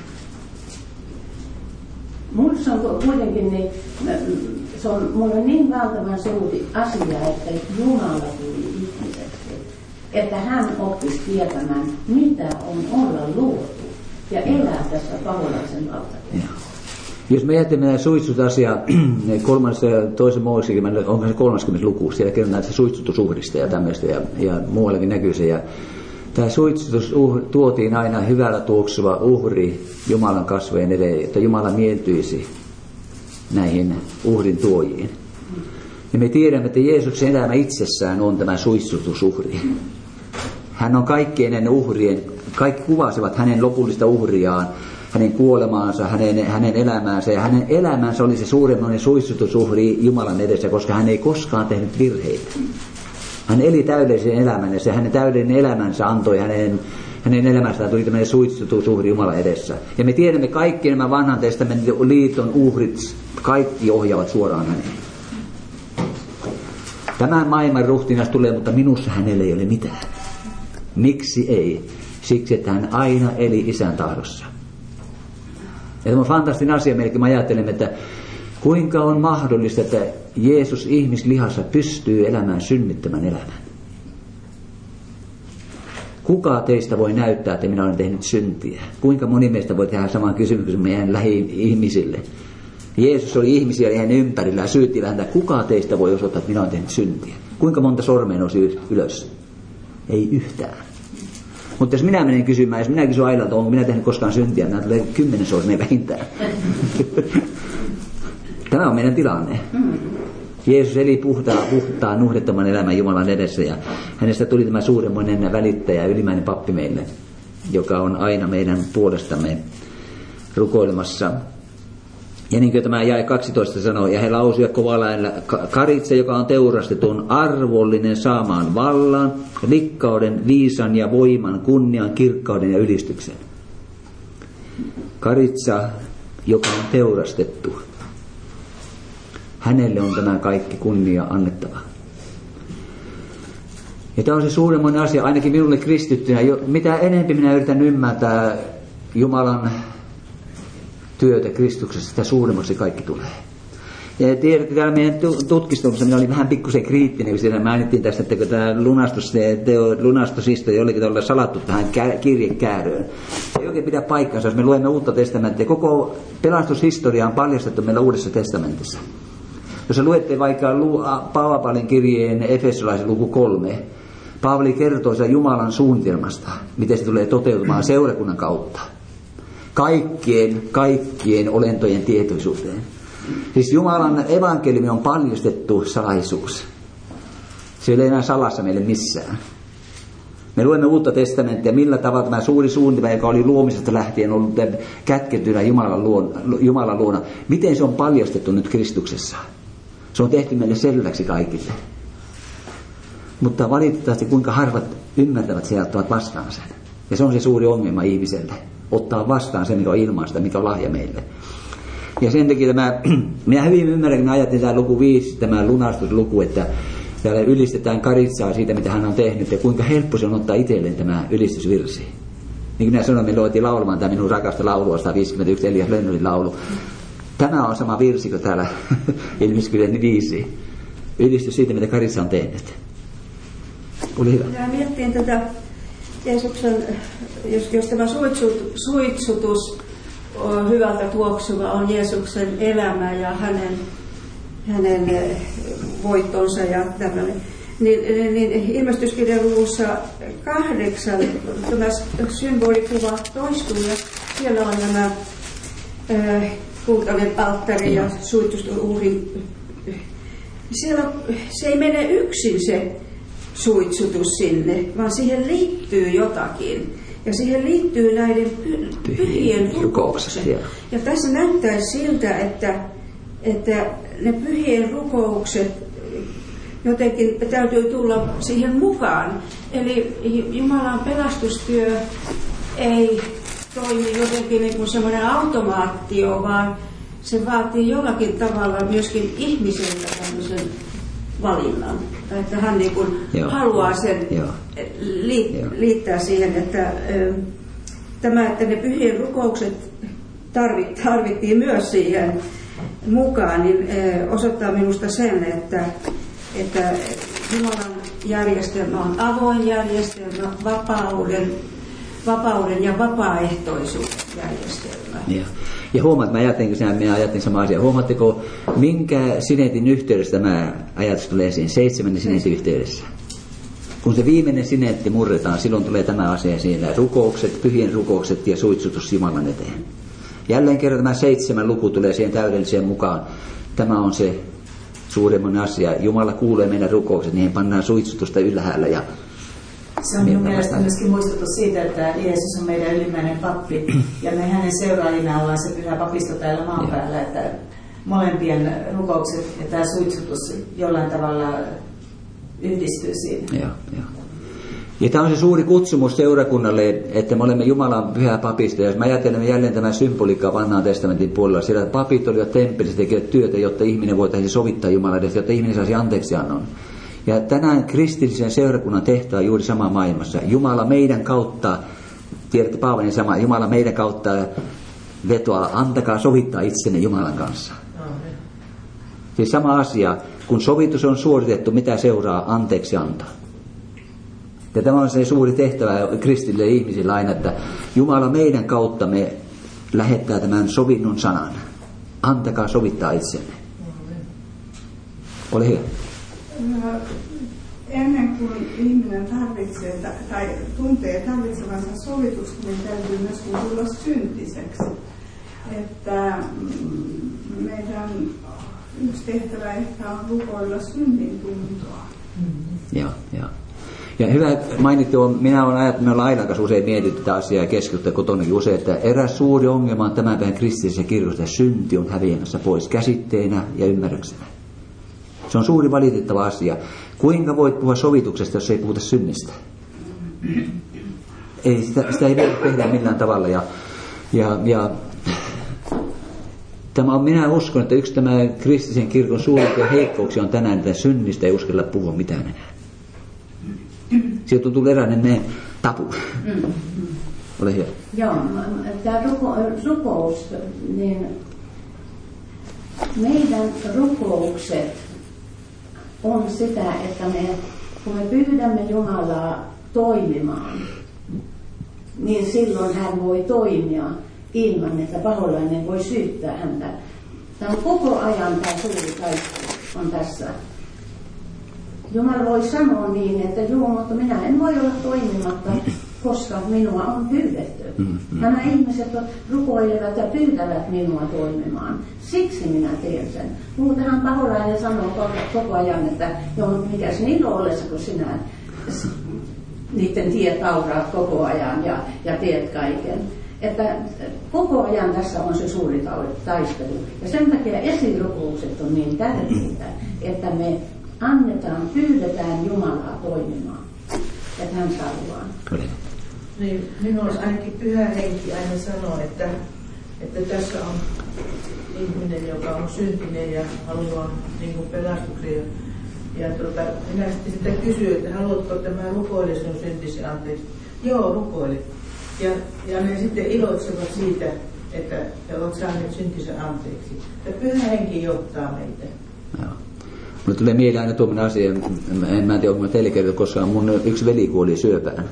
minussa on kuitenkin niin, se on mulle niin valtavan suuri asia, että Jumala tuli ihmiseksi, että hän oppisi tietämään, mitä on olla luotu ja elää tässä paholaisen valtakunnassa. Jos me ajattelemme suitsutasiaa kolmas toisen Mooseksen, onko se kolmaskymmenes luku, siellä kerrotaan se suitsutusuhrista ja tämmöistä ja, ja muuallakin näkyy se. Ja tämä suitsutus tuotiin aina hyvällä tuoksuva uhri Jumalan kasvojen eteen, että Jumala mieltyisi näihin uhrin tuojiin. Ja me tiedämme, että Jeesuksen elämä itsessään on tämä suitsutusuhri. Hän on kaikkien näiden uhrien, kaikki kuvasivat hänen lopullista uhriaan, hänen kuolemaansa, hänen, hänen elämäänsä. Ja hänen elämänsä oli se suuremmoinen suitsutusuhri Jumalan edessä, koska hän ei koskaan tehnyt virheitä. Hän eli täydellisen elämän ja se hänen täydellinen elämänsä antoi hänen, hänen elämästään tuli tämmöinen suitsutusuhri Jumalan edessä. Ja me tiedämme kaikki nämä vanhan testamentin liiton uhrit, kaikki ohjaavat suoraan häneen. Tämän maailman ruhtinas tulee, mutta minussa hänellä ei ole mitään. Miksi ei? Siksi, että hän aina eli Isän tahdossa. Ja tämä on fantastinen asia meille, kun me ajattelemme, että kuinka on mahdollista, että Jeesus ihmislihassa pystyy elämään synnittömän elämän. Kuka teistä voi näyttää, että minä olen tehnyt syntiä? Kuinka moni meistä voi tehdä saman kysymyksen meidän lähi-ihmisille? Jeesus oli ihmisiä hänen ympärillä ja syytti häntä, kuka teistä voi osoittaa, että minä olen tehnyt syntiä? Kuinka monta sormea nousi ylös? Ei yhtään. Mutta jos minä menen kysymään, jos minä kysyn Ailalta, onko minä tehnyt koskaan syntiä, minä tulee kymmenesoinen vähintään. Tämä on meidän tilanne. Jeesus eli puhtaa, puhtaa nuhdettoman elämän Jumalan edessä ja hänestä tuli tämä suuremmoinen välittäjä, ylimäinen pappi meille, joka on aina meidän puolestamme rukoilemassa. Ja niin kuin tämä jae kaksitoista sanoo, ja he lausuivat kovalla äänellä, karitse, joka on teurastetun, arvollinen saamaan vallan, rikkauden, viisan ja voiman, kunnian, kirkkauden ja ylistyksen. Karitsa, joka on teurastettu. Hänelle on tämä kaikki kunnia annettava. Ja tämä on se suuremmoinen asia, ainakin minulle kristittynä. Mitä enemmän minä yritän ymmärtää Jumalan työtä Kristuksessa, sitä suuremmaksi kaikki tulee. Ja tiedätte, täällä meidän tutkistuksessa minä olin vähän pikkusen kriittinen, kun siinä mainittiin tästä, että kun tämä lunastus, teo, lunastusista jollekin tuolla salattu tähän kirjekääröön. Se ei oikein pidä paikkansa, jos me luemme Uutta testamenttia. Koko pelastushistoria on paljastettu meillä Uudessa testamentissa. Jos luette vaikka Paavalin kirjeen Efesolaisen luku kolme, Paavali kertoo sen Jumalan suunnitelmasta, miten se tulee toteutumaan seurakunnan kautta. Kaikkien, kaikkien olentojen tietoisuuteen. Siis Jumalan evankeliumi on paljastettu salaisuus. Se ei ole enää salassa meille missään. Me luemme Uutta testamenttia, millä tavalla tämä suuri suunnitelma, joka oli luomisesta lähtien ollut kätketynä Jumalan luona, Jumalan luona, miten se on paljastettu nyt Kristuksessa. Se on tehty meille selväksi kaikille. Mutta valitettavasti kuinka harvat ymmärtävät sen ja ottavat vastaan sen. Ja se on se suuri ongelma ihmiselle. Ottaa vastaan se, mikä on ilmaista, mikä on lahja meille. Ja sen takia tämä, minä hyvin ymmärrän, kun ajattelin tämä luku viisi, tämä lunastusluku, että täällä ylistetään Karitsaa siitä, mitä hän on tehnyt, ja kuinka helppo se on ottaa itselleen tämä ylistysvirsi. Niin kuin minä sanoin, me luotiin laulamaan tämä minun rakasta laulua, sata viisikymmentäyksi Elias Lönnorin laulu. Tämä on sama virsi kuin täällä Ilmestyskirjan viisi. Ylistys siitä, mitä Karitsa on tehnyt. Oli hyvä. Minä miettiin tätä Jeesuksen, jos, jos tämä suitsut, suitsutus on hyvältä tuoksuva on Jeesuksen elämä ja hänen, hänen voittonsa ja tämmöinen, niin, niin Ilmestyskirjan luvussa kahdeksan tämä symbolikuva toistuu ja siellä on nämä äh, kultainen alttari ja suitsustusuhri. Siellä se ei mene yksin se suitsutus sinne, vaan siihen liittyy jotakin. Ja siihen liittyy näiden py- pyhien rukoukset. Ja tässä näyttäisi siltä, että, että ne pyhien rukoukset jotenkin täytyy tulla siihen mukaan. Eli Jumalan pelastustyö ei toimi jotenkin niin kuin semmoinen automaatio, vaan se vaatii jollakin tavalla myöskin ihmiseltä tämmöisen valinnan. Että hän niin kuin haluaa sen liit, liittää siihen, että ö, tämä, että ne pyhien rukoukset tarvit, tarvittiin myös siihen mukaan, niin ö, osoittaa minusta sen, että, että Jumalan järjestelmä on avoin järjestelmä, vapauden, vapauden ja vapaaehtoisuuden järjestelmä. Ja, ja huomaat, mä ajattelin, kun minä ajattelin sama asia. Huomaatteko, minkä sinetin yhteydessä tämä ajatus tulee esiin? Seitsemännen sinetin yhteydessä. Kun se viimeinen sinetti murretaan, silloin tulee tämä asia siinä. Rukoukset, pyhien rukoukset ja suitsutus Jumalan eteen. Jälleen kerran tämä seitsemän luku tulee siihen täydelliseen mukaan. Tämä on se suuremmoinen asia. Jumala kuulee meidän rukoukset, niihin pannaan suitsutusta ylhäällä. Ja se on minun mielestä myöskin muistutus siitä, että Jeesus on meidän ylimmäinen pappi. Ja me hänen seuraajina ollaan se pyhä papisto täällä maan päällä. Että molempien rukoukset ja tämä suitsutus jollain tavalla yhdistyy siinä. Joo, joo. Ja tämä on se suuri kutsumus seurakunnalle, että me olemme Jumalan pyhä papisto. Ja jos mä ajattelen jälleen tämän symboliikkaa vanhaan testamentin puolella, siellä että papit olivat temppelissä, tekevät työtä, jotta ihminen voitaisiin sovittaa Jumalan edessä, jotta ihminen saisi anteeksiannon. Ja tänään kristillisen seurakunnan tehtävä on juuri sama maailmassa. Jumala meidän kautta, tiedätte Paavalin sama, Jumala meidän kautta vetoaa, antakaa sovittaa itsenne Jumalan kanssa. Siis sama asia, kun sovitus on suoritettu, mitä seuraa anteeksianto. Ja tämä on se suuri tehtävä kristille ihmisillä aina, että Jumala meidän kautta me lähettää tämän sovinnon sanan. Antakaa sovittaa itsenne. Ole hyvä. ennen kuin ihminen tarvitsee tai tuntee tarvitsevansa sovitusta, niin täytyy myös tulla syntiseksi. Että meidän yksi tehtävä ehkä on rukoilla synnin tuntoa. Mm. Joo, joo. Ja hyvä mainittu on, minä olen ajatellut, me ollaan aina kanssa usein mietitty tätä asiaa ja keskustelua kotonakin usein, että eräs suuri ongelma on tämän päivän kristillisessä kirkossa, että synti on häviämässä pois käsitteenä ja ymmärryksenä. Se on suuri valitettava asia. Kuinka voit puhua sovituksesta, jos ei puhuta synnistä? Ei, sitä, sitä ei voi tehdä millään tavalla. Ja, ja, ja tämä on, minä uskon, että yksi tämä kristillisen kirkon suurimpia heikkouksia on tänään, että synnistä ei uskalla puhua mitään enää. Sieltä on tullut eräinen tapu. Mm. Ole hyvä. Joo, tämä ruko, rukous, niin meidän rukoukset on sitä, että me, kun me pyydämme Jumalaa toimimaan, niin silloin hän voi toimia ilman, että paholainen voi syyttää häntä. Tämä on koko ajan tämä suuri taistelu on tässä. Jumala voi sanoa niin, että juu, mutta minä en voi olla toimimatta, koska minua on pyydetty. Nämä ihmiset rukoilevat ja pyytävät minua toimimaan. Siksi minä teen sen. Muutenhan paholainen sanoo koko ajan, että joo, mikäs niillä on ollessa, kun sinä niiden tiet auraat koko ajan ja, ja teet kaiken. Että koko ajan tässä on se suuri taistelu. Ja sen takia esirukoukset on niin tärkeitä, että me annetaan, pyydetään Jumalaa toimimaan, että hän salvaa. Niin, minulla ainakin Pyhä Henki aina sanoo, että, että tässä on ihminen, joka on syntinen ja haluaa niin kuin pelastuksen. Ja, ja tuota, minä sitten sitä kysyin, että haluatko tämä rukoile sinun syntisi anteeksi? Joo, rukoile. Ja, ja ne sitten iloitsevat siitä, että he ovat saaneet syntisen anteeksi. Ja Pyhä Henki johtaa meitä. Joo. Mulle tulee mieleen aina tuommoinen asia, en mä tiedä, onko mä teille kertonut, koska mun yksi veli kuoli syöpään.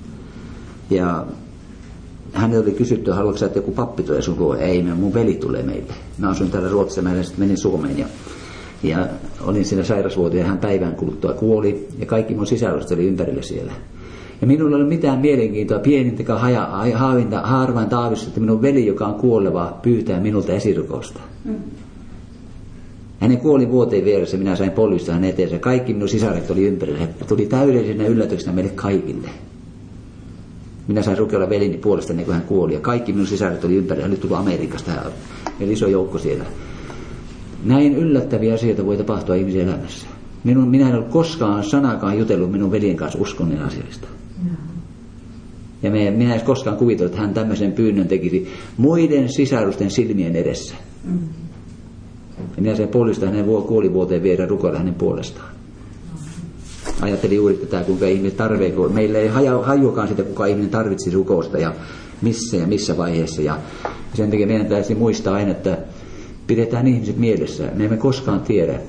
Ja hänelle oli kysytty, haluatko sä, että joku pappi tulee sun luo? Ei, mun veli tulee meille. Mä asuin täällä Ruotsissa, mä sitten menin Suomeen ja, ja olin siinä sairasvuoteen ja hän päivän kuluttua kuoli ja kaikki mun sisällöstä oli ympärillä siellä. Ja minulla ei ole mitään mielenkiintoa, pienintäkään haavinta, harvain taavissa, että minun veli, joka on kuoleva, pyytää minulta esirukousta. Mm. Hänen kuoli vuoteen vieressä, minä sain polvista hänen eteensä. Kaikki minun sisaret oli ympärillä. He tuli täydellisenä yllätyksenä meille kaikille. Minä sain rukoilla velini puolesta ennen kuin hän kuoli. Ja kaikki minun sisaret oli ympärillä. Hän oli tullut Amerikasta. Eli iso joukko siellä. Näin yllättäviä asioita voi tapahtua ihmisen elämässä. Minun, minä en ole koskaan sanakaan jutellut minun veljen kanssa uskonnin asioista. Ja me, minä en koskaan kuvitellut, että hän tämmöisen pyynnön tekisi muiden sisarusten silmien edessä. Mm. Ja minä sen polvista hänen kuolivuoteen viedä rukoilla hänen puolestaan. Ajattelin juuri tätä, kuinka ihminen tarvitsee. Meillä ei hajuakaan sitä, kuka ihminen tarvitsi rukousta ja missä ja missä vaiheessa. Ja sen takia meidän täytyy muistaa aina, että pidetään ihmiset mielessä. Me emme koskaan tiedä,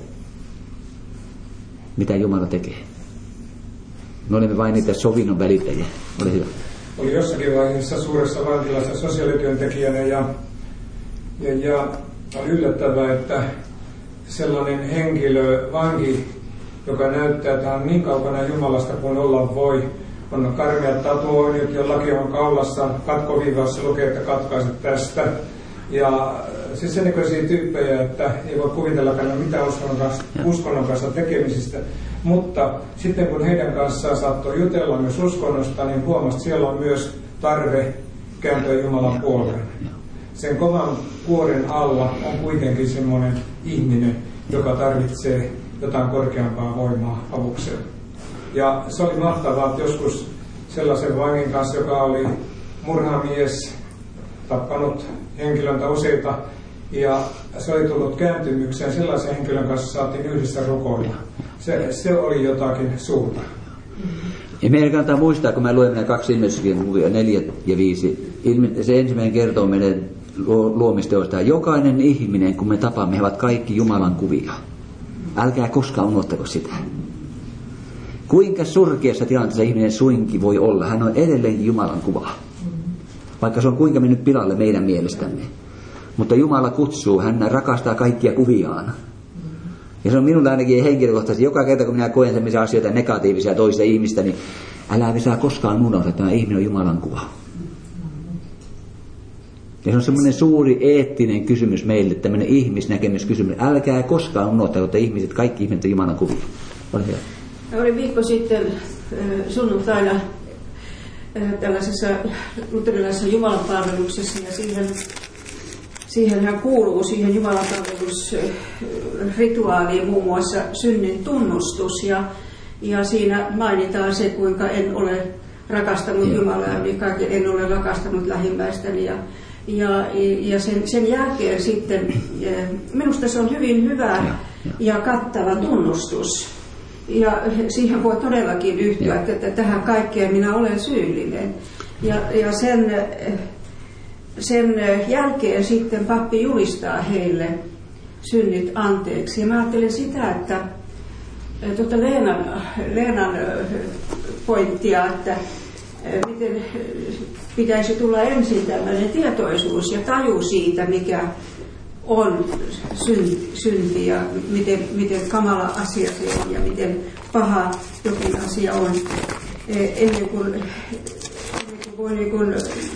mitä Jumala tekee. Me olemme vain niitä sovinnon välittäjiä. Ole hyvä. Oli jossakin vaiheessa suuressa vankilassa sosiaalityöntekijänä ja, ja, ja on yllättävää, että sellainen henkilö, vanki, joka näyttää, että hän on niin kaukana Jumalasta kuin olla voi, on karmeat tatuoinnit, jollakin on kaulassa katkoviivassa lukee, että katkaiset tästä. Ja siis sen näköisiä tyyppejä, että ei voi kuvitellakaan mitään uskonnon kanssa, uskonnon kanssa tekemisistä. Mutta sitten kun heidän kanssaan saattoi jutella myös uskonnosta, niin huomasi, että siellä on myös tarve kääntyä Jumalan puoleen. Sen kovan kuoren alla on kuitenkin semmoinen ihminen, joka tarvitsee jotain korkeampaa voimaa avukseen. Ja se oli mahtavaa, että joskus sellaisen vangin kanssa, joka oli murhamies, tappanut henkilöntä useita, ja se oli tullut kääntymykseen, sellaisen henkilön kanssa saatiin yhdessä rukoilla. Se, se oli jotakin suurta. Ja meidän kannattaa muistaa, kun mä luen nämä kaksi ilmestyskirjaa, neljä ja viisi, se ensimmäinen kertoo meidän luomisteosta. Jokainen ihminen, kun me tapaamme, he ovat kaikki Jumalan kuvia. Älkää koskaan unohtako sitä. Kuinka surkeassa tilanteessa ihminen suinkin voi olla, hän on edelleenkin Jumalan kuva. Vaikka se on kuinka mennyt pilalle meidän mielestämme. Mutta Jumala kutsuu, hän rakastaa kaikkia kuviaan. Ja se on minulle ainakin henkilökohtaisesti, joka kerta kun minä koen sellaisia asioita negatiivisia toista ihmistä, niin älä saa koskaan unohtaa, että tämä ihminen on Jumalan kuva. Ja se on semmoinen suuri eettinen kysymys meille, tämmöinen ihmisnäkemyskysymys. Älkää koskaan unohtaa, että ihmiset, kaikki ihmiset on Jumalan kuvia. Ole hyvä. Olin viikko sitten sunnuntaina tällaisessa luterilaisessa jumalanpalveluksessa ja siihen, siihenhän kuuluu siihen jumalanpalvelusrituaaliin muun muassa synnin tunnustus ja, ja siinä mainitaan se, kuinka en ole rakastanut Jumalaa, niin en ole rakastanut lähimmäistäni ja, ja, ja sen, sen jälkeen sitten minusta se on hyvin hyvä ja kattava tunnustus. Ja siihen voi todellakin yhtyä, että, että tähän kaikkeen minä olen syyllinen. Ja, ja sen, sen jälkeen sitten pappi julistaa heille synnit anteeksi. Ja mä ajattelen sitä, että tuota Leenan, Leenan pointtia, että miten pitäisi tulla ensin tämmöinen tietoisuus ja taju siitä, mikä on synti ja miten, miten kamala asia se on ja miten paha jokin asia on, ennen kuin, ennen kuin voi niin kuin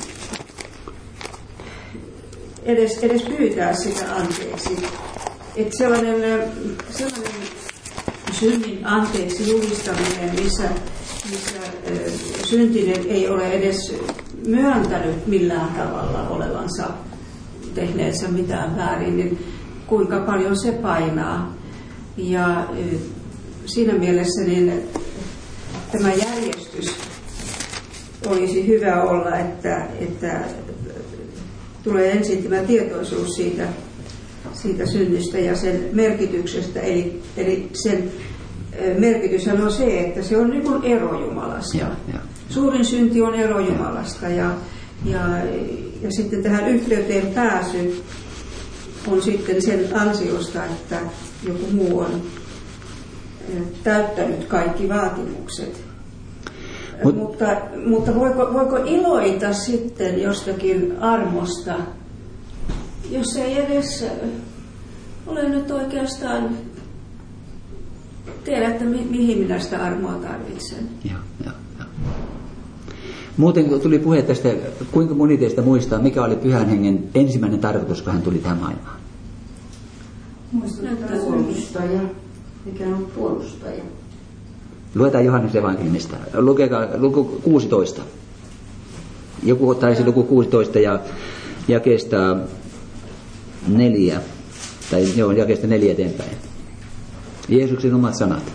edes, edes pyytää sitä anteeksi. Että sellainen, sellainen synnin anteeksi julistaminen, missä, missä syntinen ei ole edes myöntänyt millään tavalla olevansa tehneensä mitään väärin, niin kuinka paljon se painaa. Ja siinä mielessä niin tämä järjestys olisi hyvä olla, että, että tulee ensin tämä tietoisuus siitä, siitä synnistä ja sen merkityksestä. Eli, eli sen merkityshän on se, että se on niin kuin ero Jumalasta. Ja, ja. Suurin synti on ero Jumalasta ja, ja Ja sitten tähän yhteyteen pääsy on sitten sen ansiosta, että joku muu on täyttänyt kaikki vaatimukset. Mut, mutta mutta voiko, voiko iloita sitten jostakin armosta, jos ei edes ole nyt oikeastaan tiedä, että mi, mihin minä sitä armoa tarvitsen? Joo, joo. Muuten tuli puhe tästä, kuinka moni teistä muistaa, mikä oli Pyhän Hengen ensimmäinen tarkoitus, kun hän tuli tähän maailmaan? Muistutaan puolustaja. Mikä on puolustaja? Luetaan Johannes evankeliumista. Lukekaa luku kuusitoista. Joku taisi luku kuusitoista ja jakeesta neljä. Tai joo, jakeesta neljä eteenpäin. Jeesuksen omat sanat.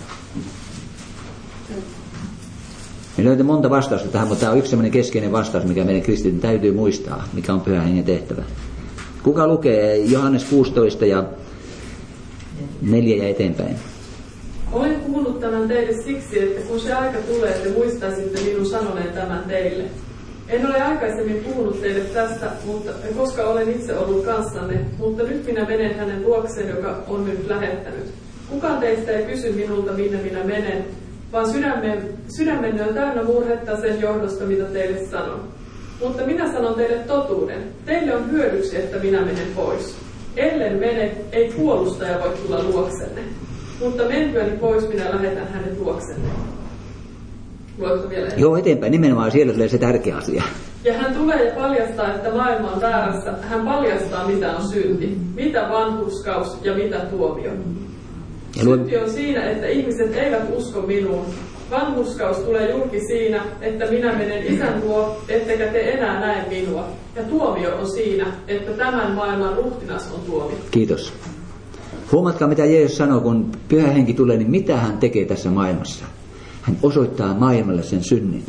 Me löytyy monta vastausta tähän, mutta tämä on yksi sellainen keskeinen vastaus, mikä meidän kristityn täytyy muistaa, mikä on Pyhän Hengen tehtävä. Kuka lukee Johannes kuusitoista ja neljä ja eteenpäin? Olen puhunut tämän teille siksi, että kun se aika tulee, te muistaisitte minun sanoneen tämän teille. En ole aikaisemmin puhunut teille tästä, mutta, koska olen itse ollut kanssanne, mutta nyt minä menen hänen luokseen, joka on nyt lähettänyt. Kukaan teistä ei kysy minulta, minne minä menen, vaan sydämen, sydämenne on täynnä murhetta sen johdosta, mitä teille sanon. Mutta minä sanon teille totuuden. Teille on hyödyksi, että minä menen pois. Ellen mene, ei puolustaja voi tulla luoksenne. Mutta mentyäni pois minä lähetän hänet luoksenne. Luotko vielä? Joo, eteenpäin. Nimenomaan siellä tulee se tärkeä asia. Ja hän tulee ja paljastaa, että maailma on väärässä. Hän paljastaa, mitä on synti, mitä vanhurskaus ja mitä tuomio. Synti on siinä, että ihmiset eivät usko minuun. Vanhurskaus tulee julki siinä, että minä menen Isän luo, ettekä te enää näe minua. Ja tuomio on siinä, että tämän maailman ruhtinas on tuomittu. Kiitos. Huomatkaa, mitä Jeesus sanoo, kun Pyhä Henki tulee, niin mitä hän tekee tässä maailmassa. Hän osoittaa maailmalle sen synnin.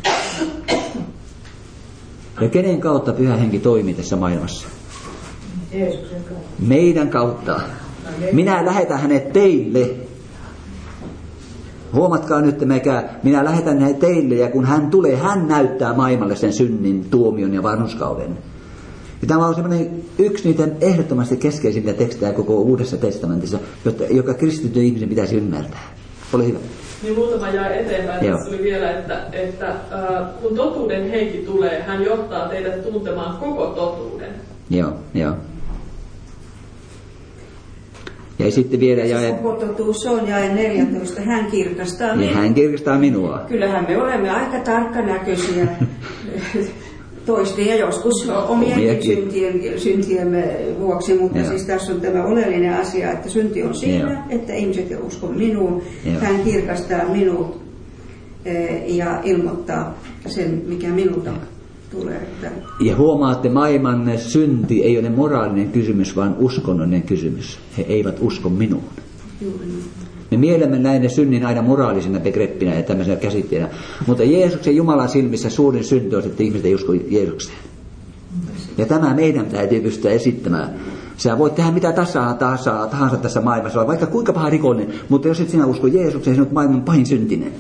Ja kenen kautta Pyhä Henki toimii tässä maailmassa? Jeesuksen kautta. Meidän kautta. Minä lähetän hänet teille. Huomatkaa nyt, mikä minä lähetän hänet teille, ja kun hän tulee, hän näyttää maailmalle sen synnin, tuomion ja vanhurskauden. Ja tämä on semmoinen yksi niitä ehdottomasti keskeisimpiä tekstejä koko Uudessa testamentissa, joka kristityn ihmisen pitäisi ymmärtää. Ole hyvä. Niin muutama jäi eteenpäin. Joo. Tässä oli vielä, että, että äh, kun totuuden henki tulee, hän johtaa teidät tuntemaan koko totuuden. Joo, joo. Ja sitten vielä jae... Koko totuus on jae neljätoista. Hän kirkastaa minua. Hän kirkastaa minua. Kyllähän me olemme aika tarkkanäköisiä toisten ja joskus omien syntien, syntiemme vuoksi, mutta Joo. siis tässä on tämä oleellinen asia, että synti on siinä, Joo. että ihmiset eivät usko minuun. Joo. Hän kirkastaa minut ja ilmoittaa sen, mikä minulta tulee. Ja huomaatte, maailman synti ei ole moraalinen kysymys, vaan uskonnollinen kysymys. He eivät usko minuun. Juuri. Me mielemme näin synnin aina moraalisena begreppinä ja tämmöisenä käsitteenä. Mutta Jeesuksen Jumalan silmissä suurin synti on, että ihmiset ei usko Jeesukseen. Ja tämä meidän täytyy pystyä esittämään. Sä voit tehdä mitä tahansa, tahansa, tahansa tässä maailmassa, vaikka kuinka paha rikollinen, mutta jos et sinä usko Jeesukseen, sinä olet maailman pahin syntinen.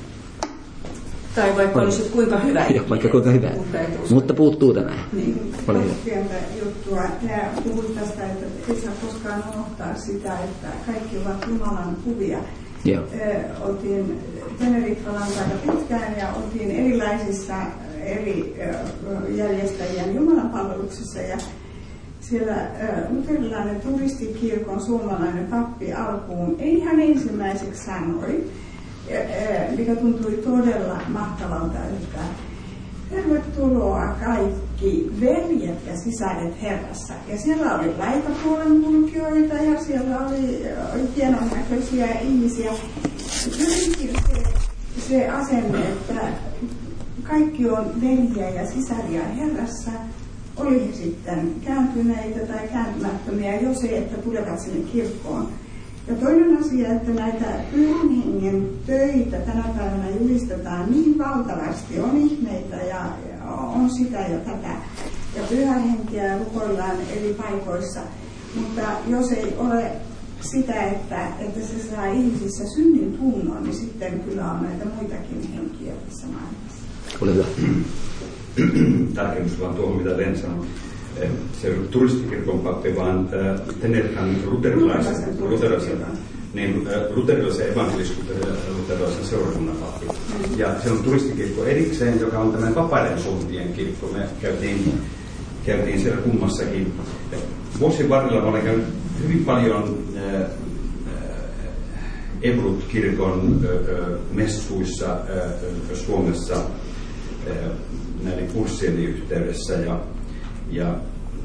Tai vaikka olisit kuinka hyvä. Joo, vaikka kuinka hyvä. Mutta, mutta puuttuu tämä. Niin, pientä juttua. Tämä puhut tästä, että ei saa koskaan unohtaa sitä, että kaikki ovat Jumalan kuvia. Joo. Ö, oltiin Teneriffalan aika pitkään ja oltiin erilaisissa eri ö, järjestäjien Jumalan palveluksissa. Ja siellä ö, luterilainen turistikirkon suomalainen pappi alkuun ei ihan ensimmäiseksi sanoi, mikä tuntui todella mahtavalta, että tervetuloa kaikki veljet ja sisaret Herrassa. Ja siellä oli laitapuolen kulkijoita ja siellä oli, oli hienon näköisiä ihmisiä. Jotenkin se, se asenne, että kaikki on veljiä ja sisaria Herrassa, oli he sitten kääntyneitä tai kääntymättömiä, jo se, että tulevat sinne kirkkoon. Ja toinen asia, että näitä pyhän hengen töitä tänä päivänä julistetaan niin valtavasti, on ihmeitä ja on sitä ja tätä. Ja pyhää henkeä rukoillaan eri paikoissa, mutta jos ei ole sitä, että, että se saa ihmisissä synnin tunnon, niin sitten kyllä on näitä muitakin henkiä tässä maailmassa. Ole hyvä. Tarkennus vaan tuohon, mitä Len sanoi. Se ei ollut turistikirkon pappi, vaan Tenerifan luterilaisen, luterilaisen, niin, luterilaisen evankelis-luterilaisen seurakunnan pappi. Ja se on turistikirkko erikseen, joka on tämän vapaiden suuntien kirkko. Me käytiin, käytiin siellä kummassakin. Vuosien varrella olen käynyt hyvin paljon äh, Evrut-kirkon äh, messuissa äh, Suomessa äh, näiden kurssien yhteydessä. Ja Ja äh,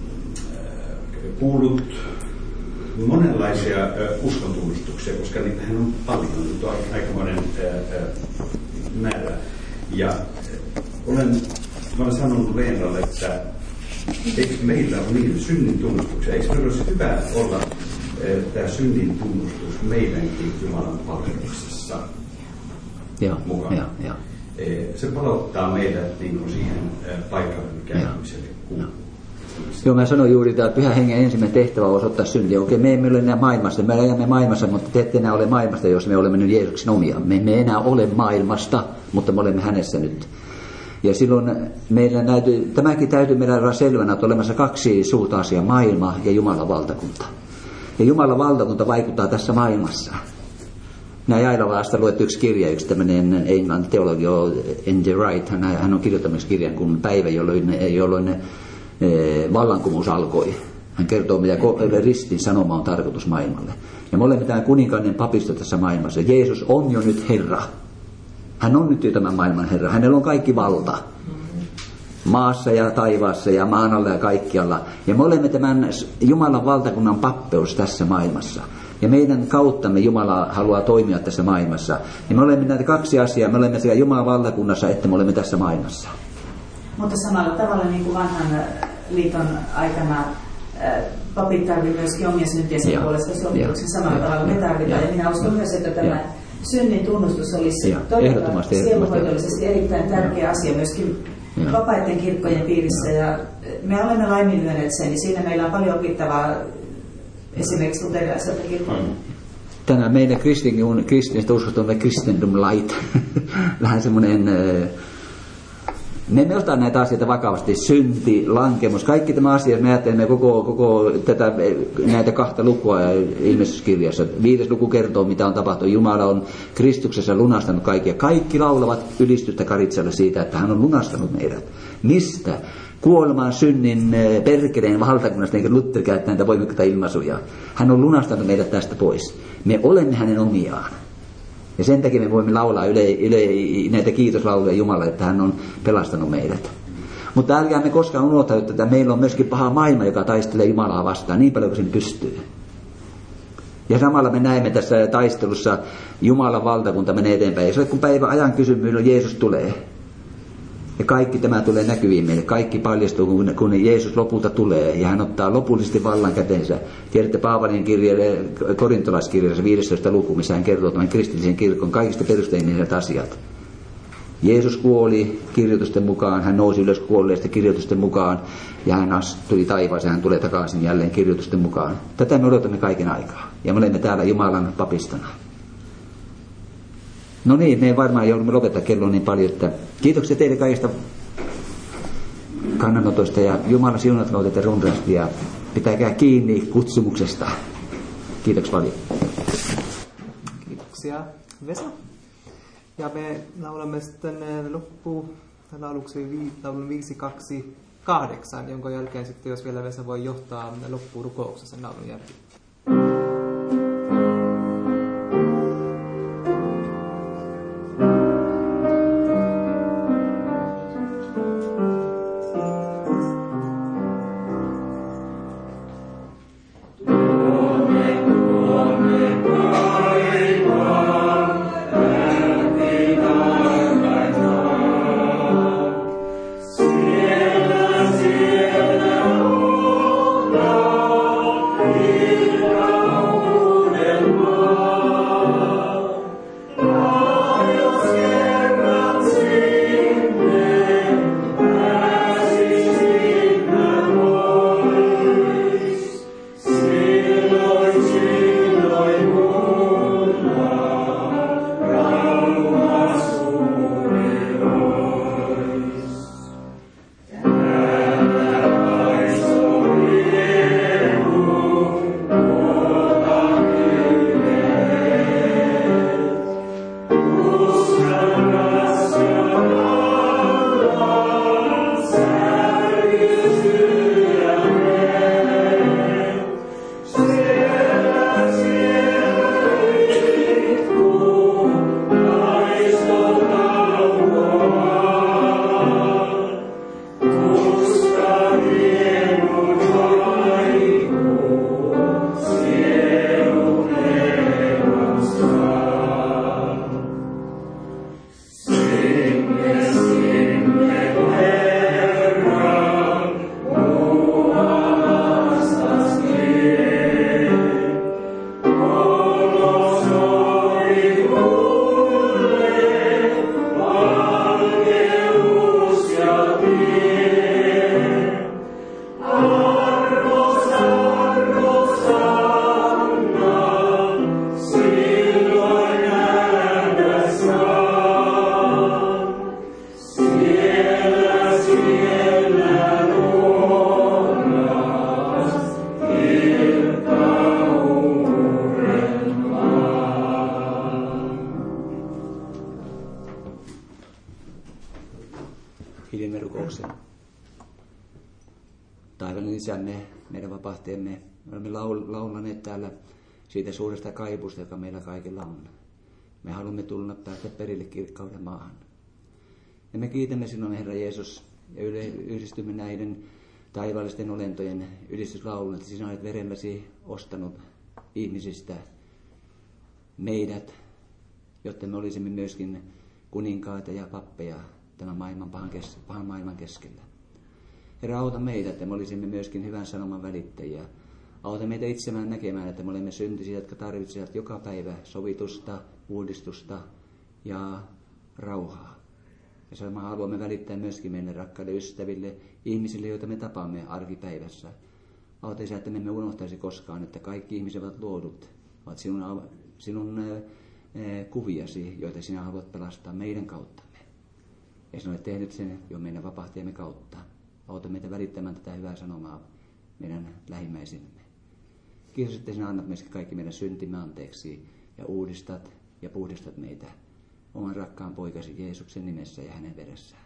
kuullut monenlaisia äh, uskontunnustuksia, koska niitähän on paljon, nyt on aikamoinen äh, äh, määrä. Ja äh, olen, olen sanonut Leenalle, että eikö meillä ole niitä synnin tunnustuksia, eikö meillä olisi hyvä olla äh, tämä synnin tunnustus meidänkin Jumalan palveluksessa mukana. Ja, ja. Se palauttaa meidät niin kuin siihen äh, paikalle, mikä ihmiselle kuuluu. Joo, mä sanoin juuri, että Pyhän Hengen ensimmäinen tehtävä on osoittaa syntiä. Okei, me emme ole enää maailmasta, me elämme maailmassa, mutta te ette enää ole maailmasta, jos me olemme nyt Jeesuksen omia. Me emme enää ole maailmasta, mutta me olemme hänessä nyt. Ja silloin meillä täytyy, tämäkin täytyy meillä olla selvänä, että olemassa kaksi suurta asiaa, maailma ja Jumalan valtakunta. Ja Jumalan valtakunta vaikuttaa tässä maailmassa. Minä Jailavasta luettu yksi kirja, yksi tämmöinen englannin teologi N T Wright, hän on kirjoittamassa kirjan kuin Päivä, jolloin, jolloin vallankumous alkoi. Hän kertoo, mitä ristin sanoma on tarkoitus maailmalle. Ja me olemme tämä kuninkainen papisto tässä maailmassa. Jeesus on jo nyt Herra. Hän on nyt jo tämän maailman Herra. Hänellä on kaikki valta. Maassa ja taivaassa ja maan alla ja kaikkialla. Ja me olemme tämän Jumalan valtakunnan pappeus tässä maailmassa. Ja meidän kauttamme Jumala haluaa toimia tässä maailmassa. Ja me olemme näitä kaksi asiaa. Me olemme sekä Jumalan valtakunnassa, että me olemme tässä maailmassa. Mutta samalla tavalla niin kuin vanhan liiton aikana papit tarvitsevat myöskin omia syntiensä puolesta sovituksen samalla tavalla me tarvitaan. Ja minä uskon myös, että tämä synnin tunnustus olisi ja, todella sieluhoidollisesti erittäin tärkeä asia myöskin ja. vapaiden kirkkojen piirissä. Ja me olemme laiminlyöneet sen, niin siinä meillä on paljon opittavaa esimerkiksi luterilaiselta kirkolta. Tänään meidän kristillisistä uskosta on Christendom Light. Vähän semmoinen Me emme ota näitä asioita vakavasti. Synti, lankemus, kaikki tämä asia, me ajattelemme koko, koko tätä, näitä kahta lukua ilmestyskirjassa. Viides luku kertoo, mitä on tapahtunut. Jumala on Kristuksessa lunastanut kaikkia. Kaikki laulavat ylistystä Karitsalle siitä, että hän on lunastanut meidät. Mistä? Kuolemaan, synnin, perkeleen valtakunnasta, eikä Luther käyttää näitä voimakkaita ilmaisuja. Hän on lunastanut meidät tästä pois. Me olemme hänen omiaan. Ja sen takia me voimme laulaa yle, yle, näitä kiitoslauluja Jumalalle, että hän on pelastanut meidät. Mutta älkää me koskaan unohtaa, että meillä on myöskin paha maailma, joka taistelee Jumalaa vastaan niin paljon kuin sen pystyy. Ja samalla me näemme tässä taistelussa Jumalan valtakunta menee eteenpäin. Ja se on kun päivän ajan kysymys, milloin Jeesus tulee. Ja kaikki tämä tulee näkyviin meille. Kaikki paljastuu, kun, kun Jeesus lopulta tulee. Ja hän ottaa lopullisesti vallan kätensä. Tiedätte Paavalin kirjeelle, korintolaiskirjassa viidestoista luku, missä hän kertoo tämän kristillisen kirkon kaikista perusteelliset asiat. Jeesus kuoli kirjoitusten mukaan, hän nousi ylös kuolleista kirjoitusten mukaan. Ja hän astui taivaaseen, hän tulee takaisin jälleen kirjoitusten mukaan. Tätä me odotamme kaiken aikaa. Ja me olemme täällä Jumalan papistona. No niin, me varmaan joudumme lopettaa, kello niin paljon, että kiitoksia teille kaikista kannanotoista ja Jumala siunatkoon teitä runsaasti ja pitäkää kiinni kutsumuksesta. Kiitoksia paljon. Kiitoksia Vesa. Ja me laulamme sitten loppuun lauluksi laulun viisi kaksi kahdeksan, jonka jälkeen sitten, jos vielä Vesa voi johtaa loppuun rukouksessa laulun jälkeen. Isämme, meidän vapahtajamme, me olemme laulaneet täällä siitä suuresta kaipusta, joka meillä kaikilla on. Me haluamme tulla päästä perille kirkkauden maahan. Ja me kiitämme sinua, Herra Jeesus, ja yhdistymme näiden taivaallisten olentojen ylistyslaulun, että sinä olet verelläsi ostanut ihmisistä meidät, jotta me olisimme myöskin kuninkaita ja pappeja tämän maailman pahan, kes- pahan maailman keskellä. Herra, auta meitä, että me olisimme myöskin hyvän sanoman välittäjiä. Auta meitä itsemään näkemään, että me olemme syntisiä, jotka tarvitsevat joka päivä sovitusta, uudistusta ja rauhaa. Ja sen haluamme välittää myöskin meidän rakkaille ystäville, ihmisille, joita me tapaamme arkipäivässä. Auta Isä, että me emme unohtaisi koskaan, että kaikki ihmiset ovat luodut, ovat sinun, sinun äh, kuviasi, joita sinä haluat pelastaa meidän kauttamme. Ja sinä olet tehnyt sen jo meidän vapahtajamme kautta. Auta meitä välittämään tätä hyvää sanomaa meidän lähimmäisemme. Kiitos, että sinä annat meistä kaikki meidän syntimme anteeksi ja uudistat ja puhdistat meitä oman rakkaan poikasi Jeesuksen nimessä ja hänen veressään.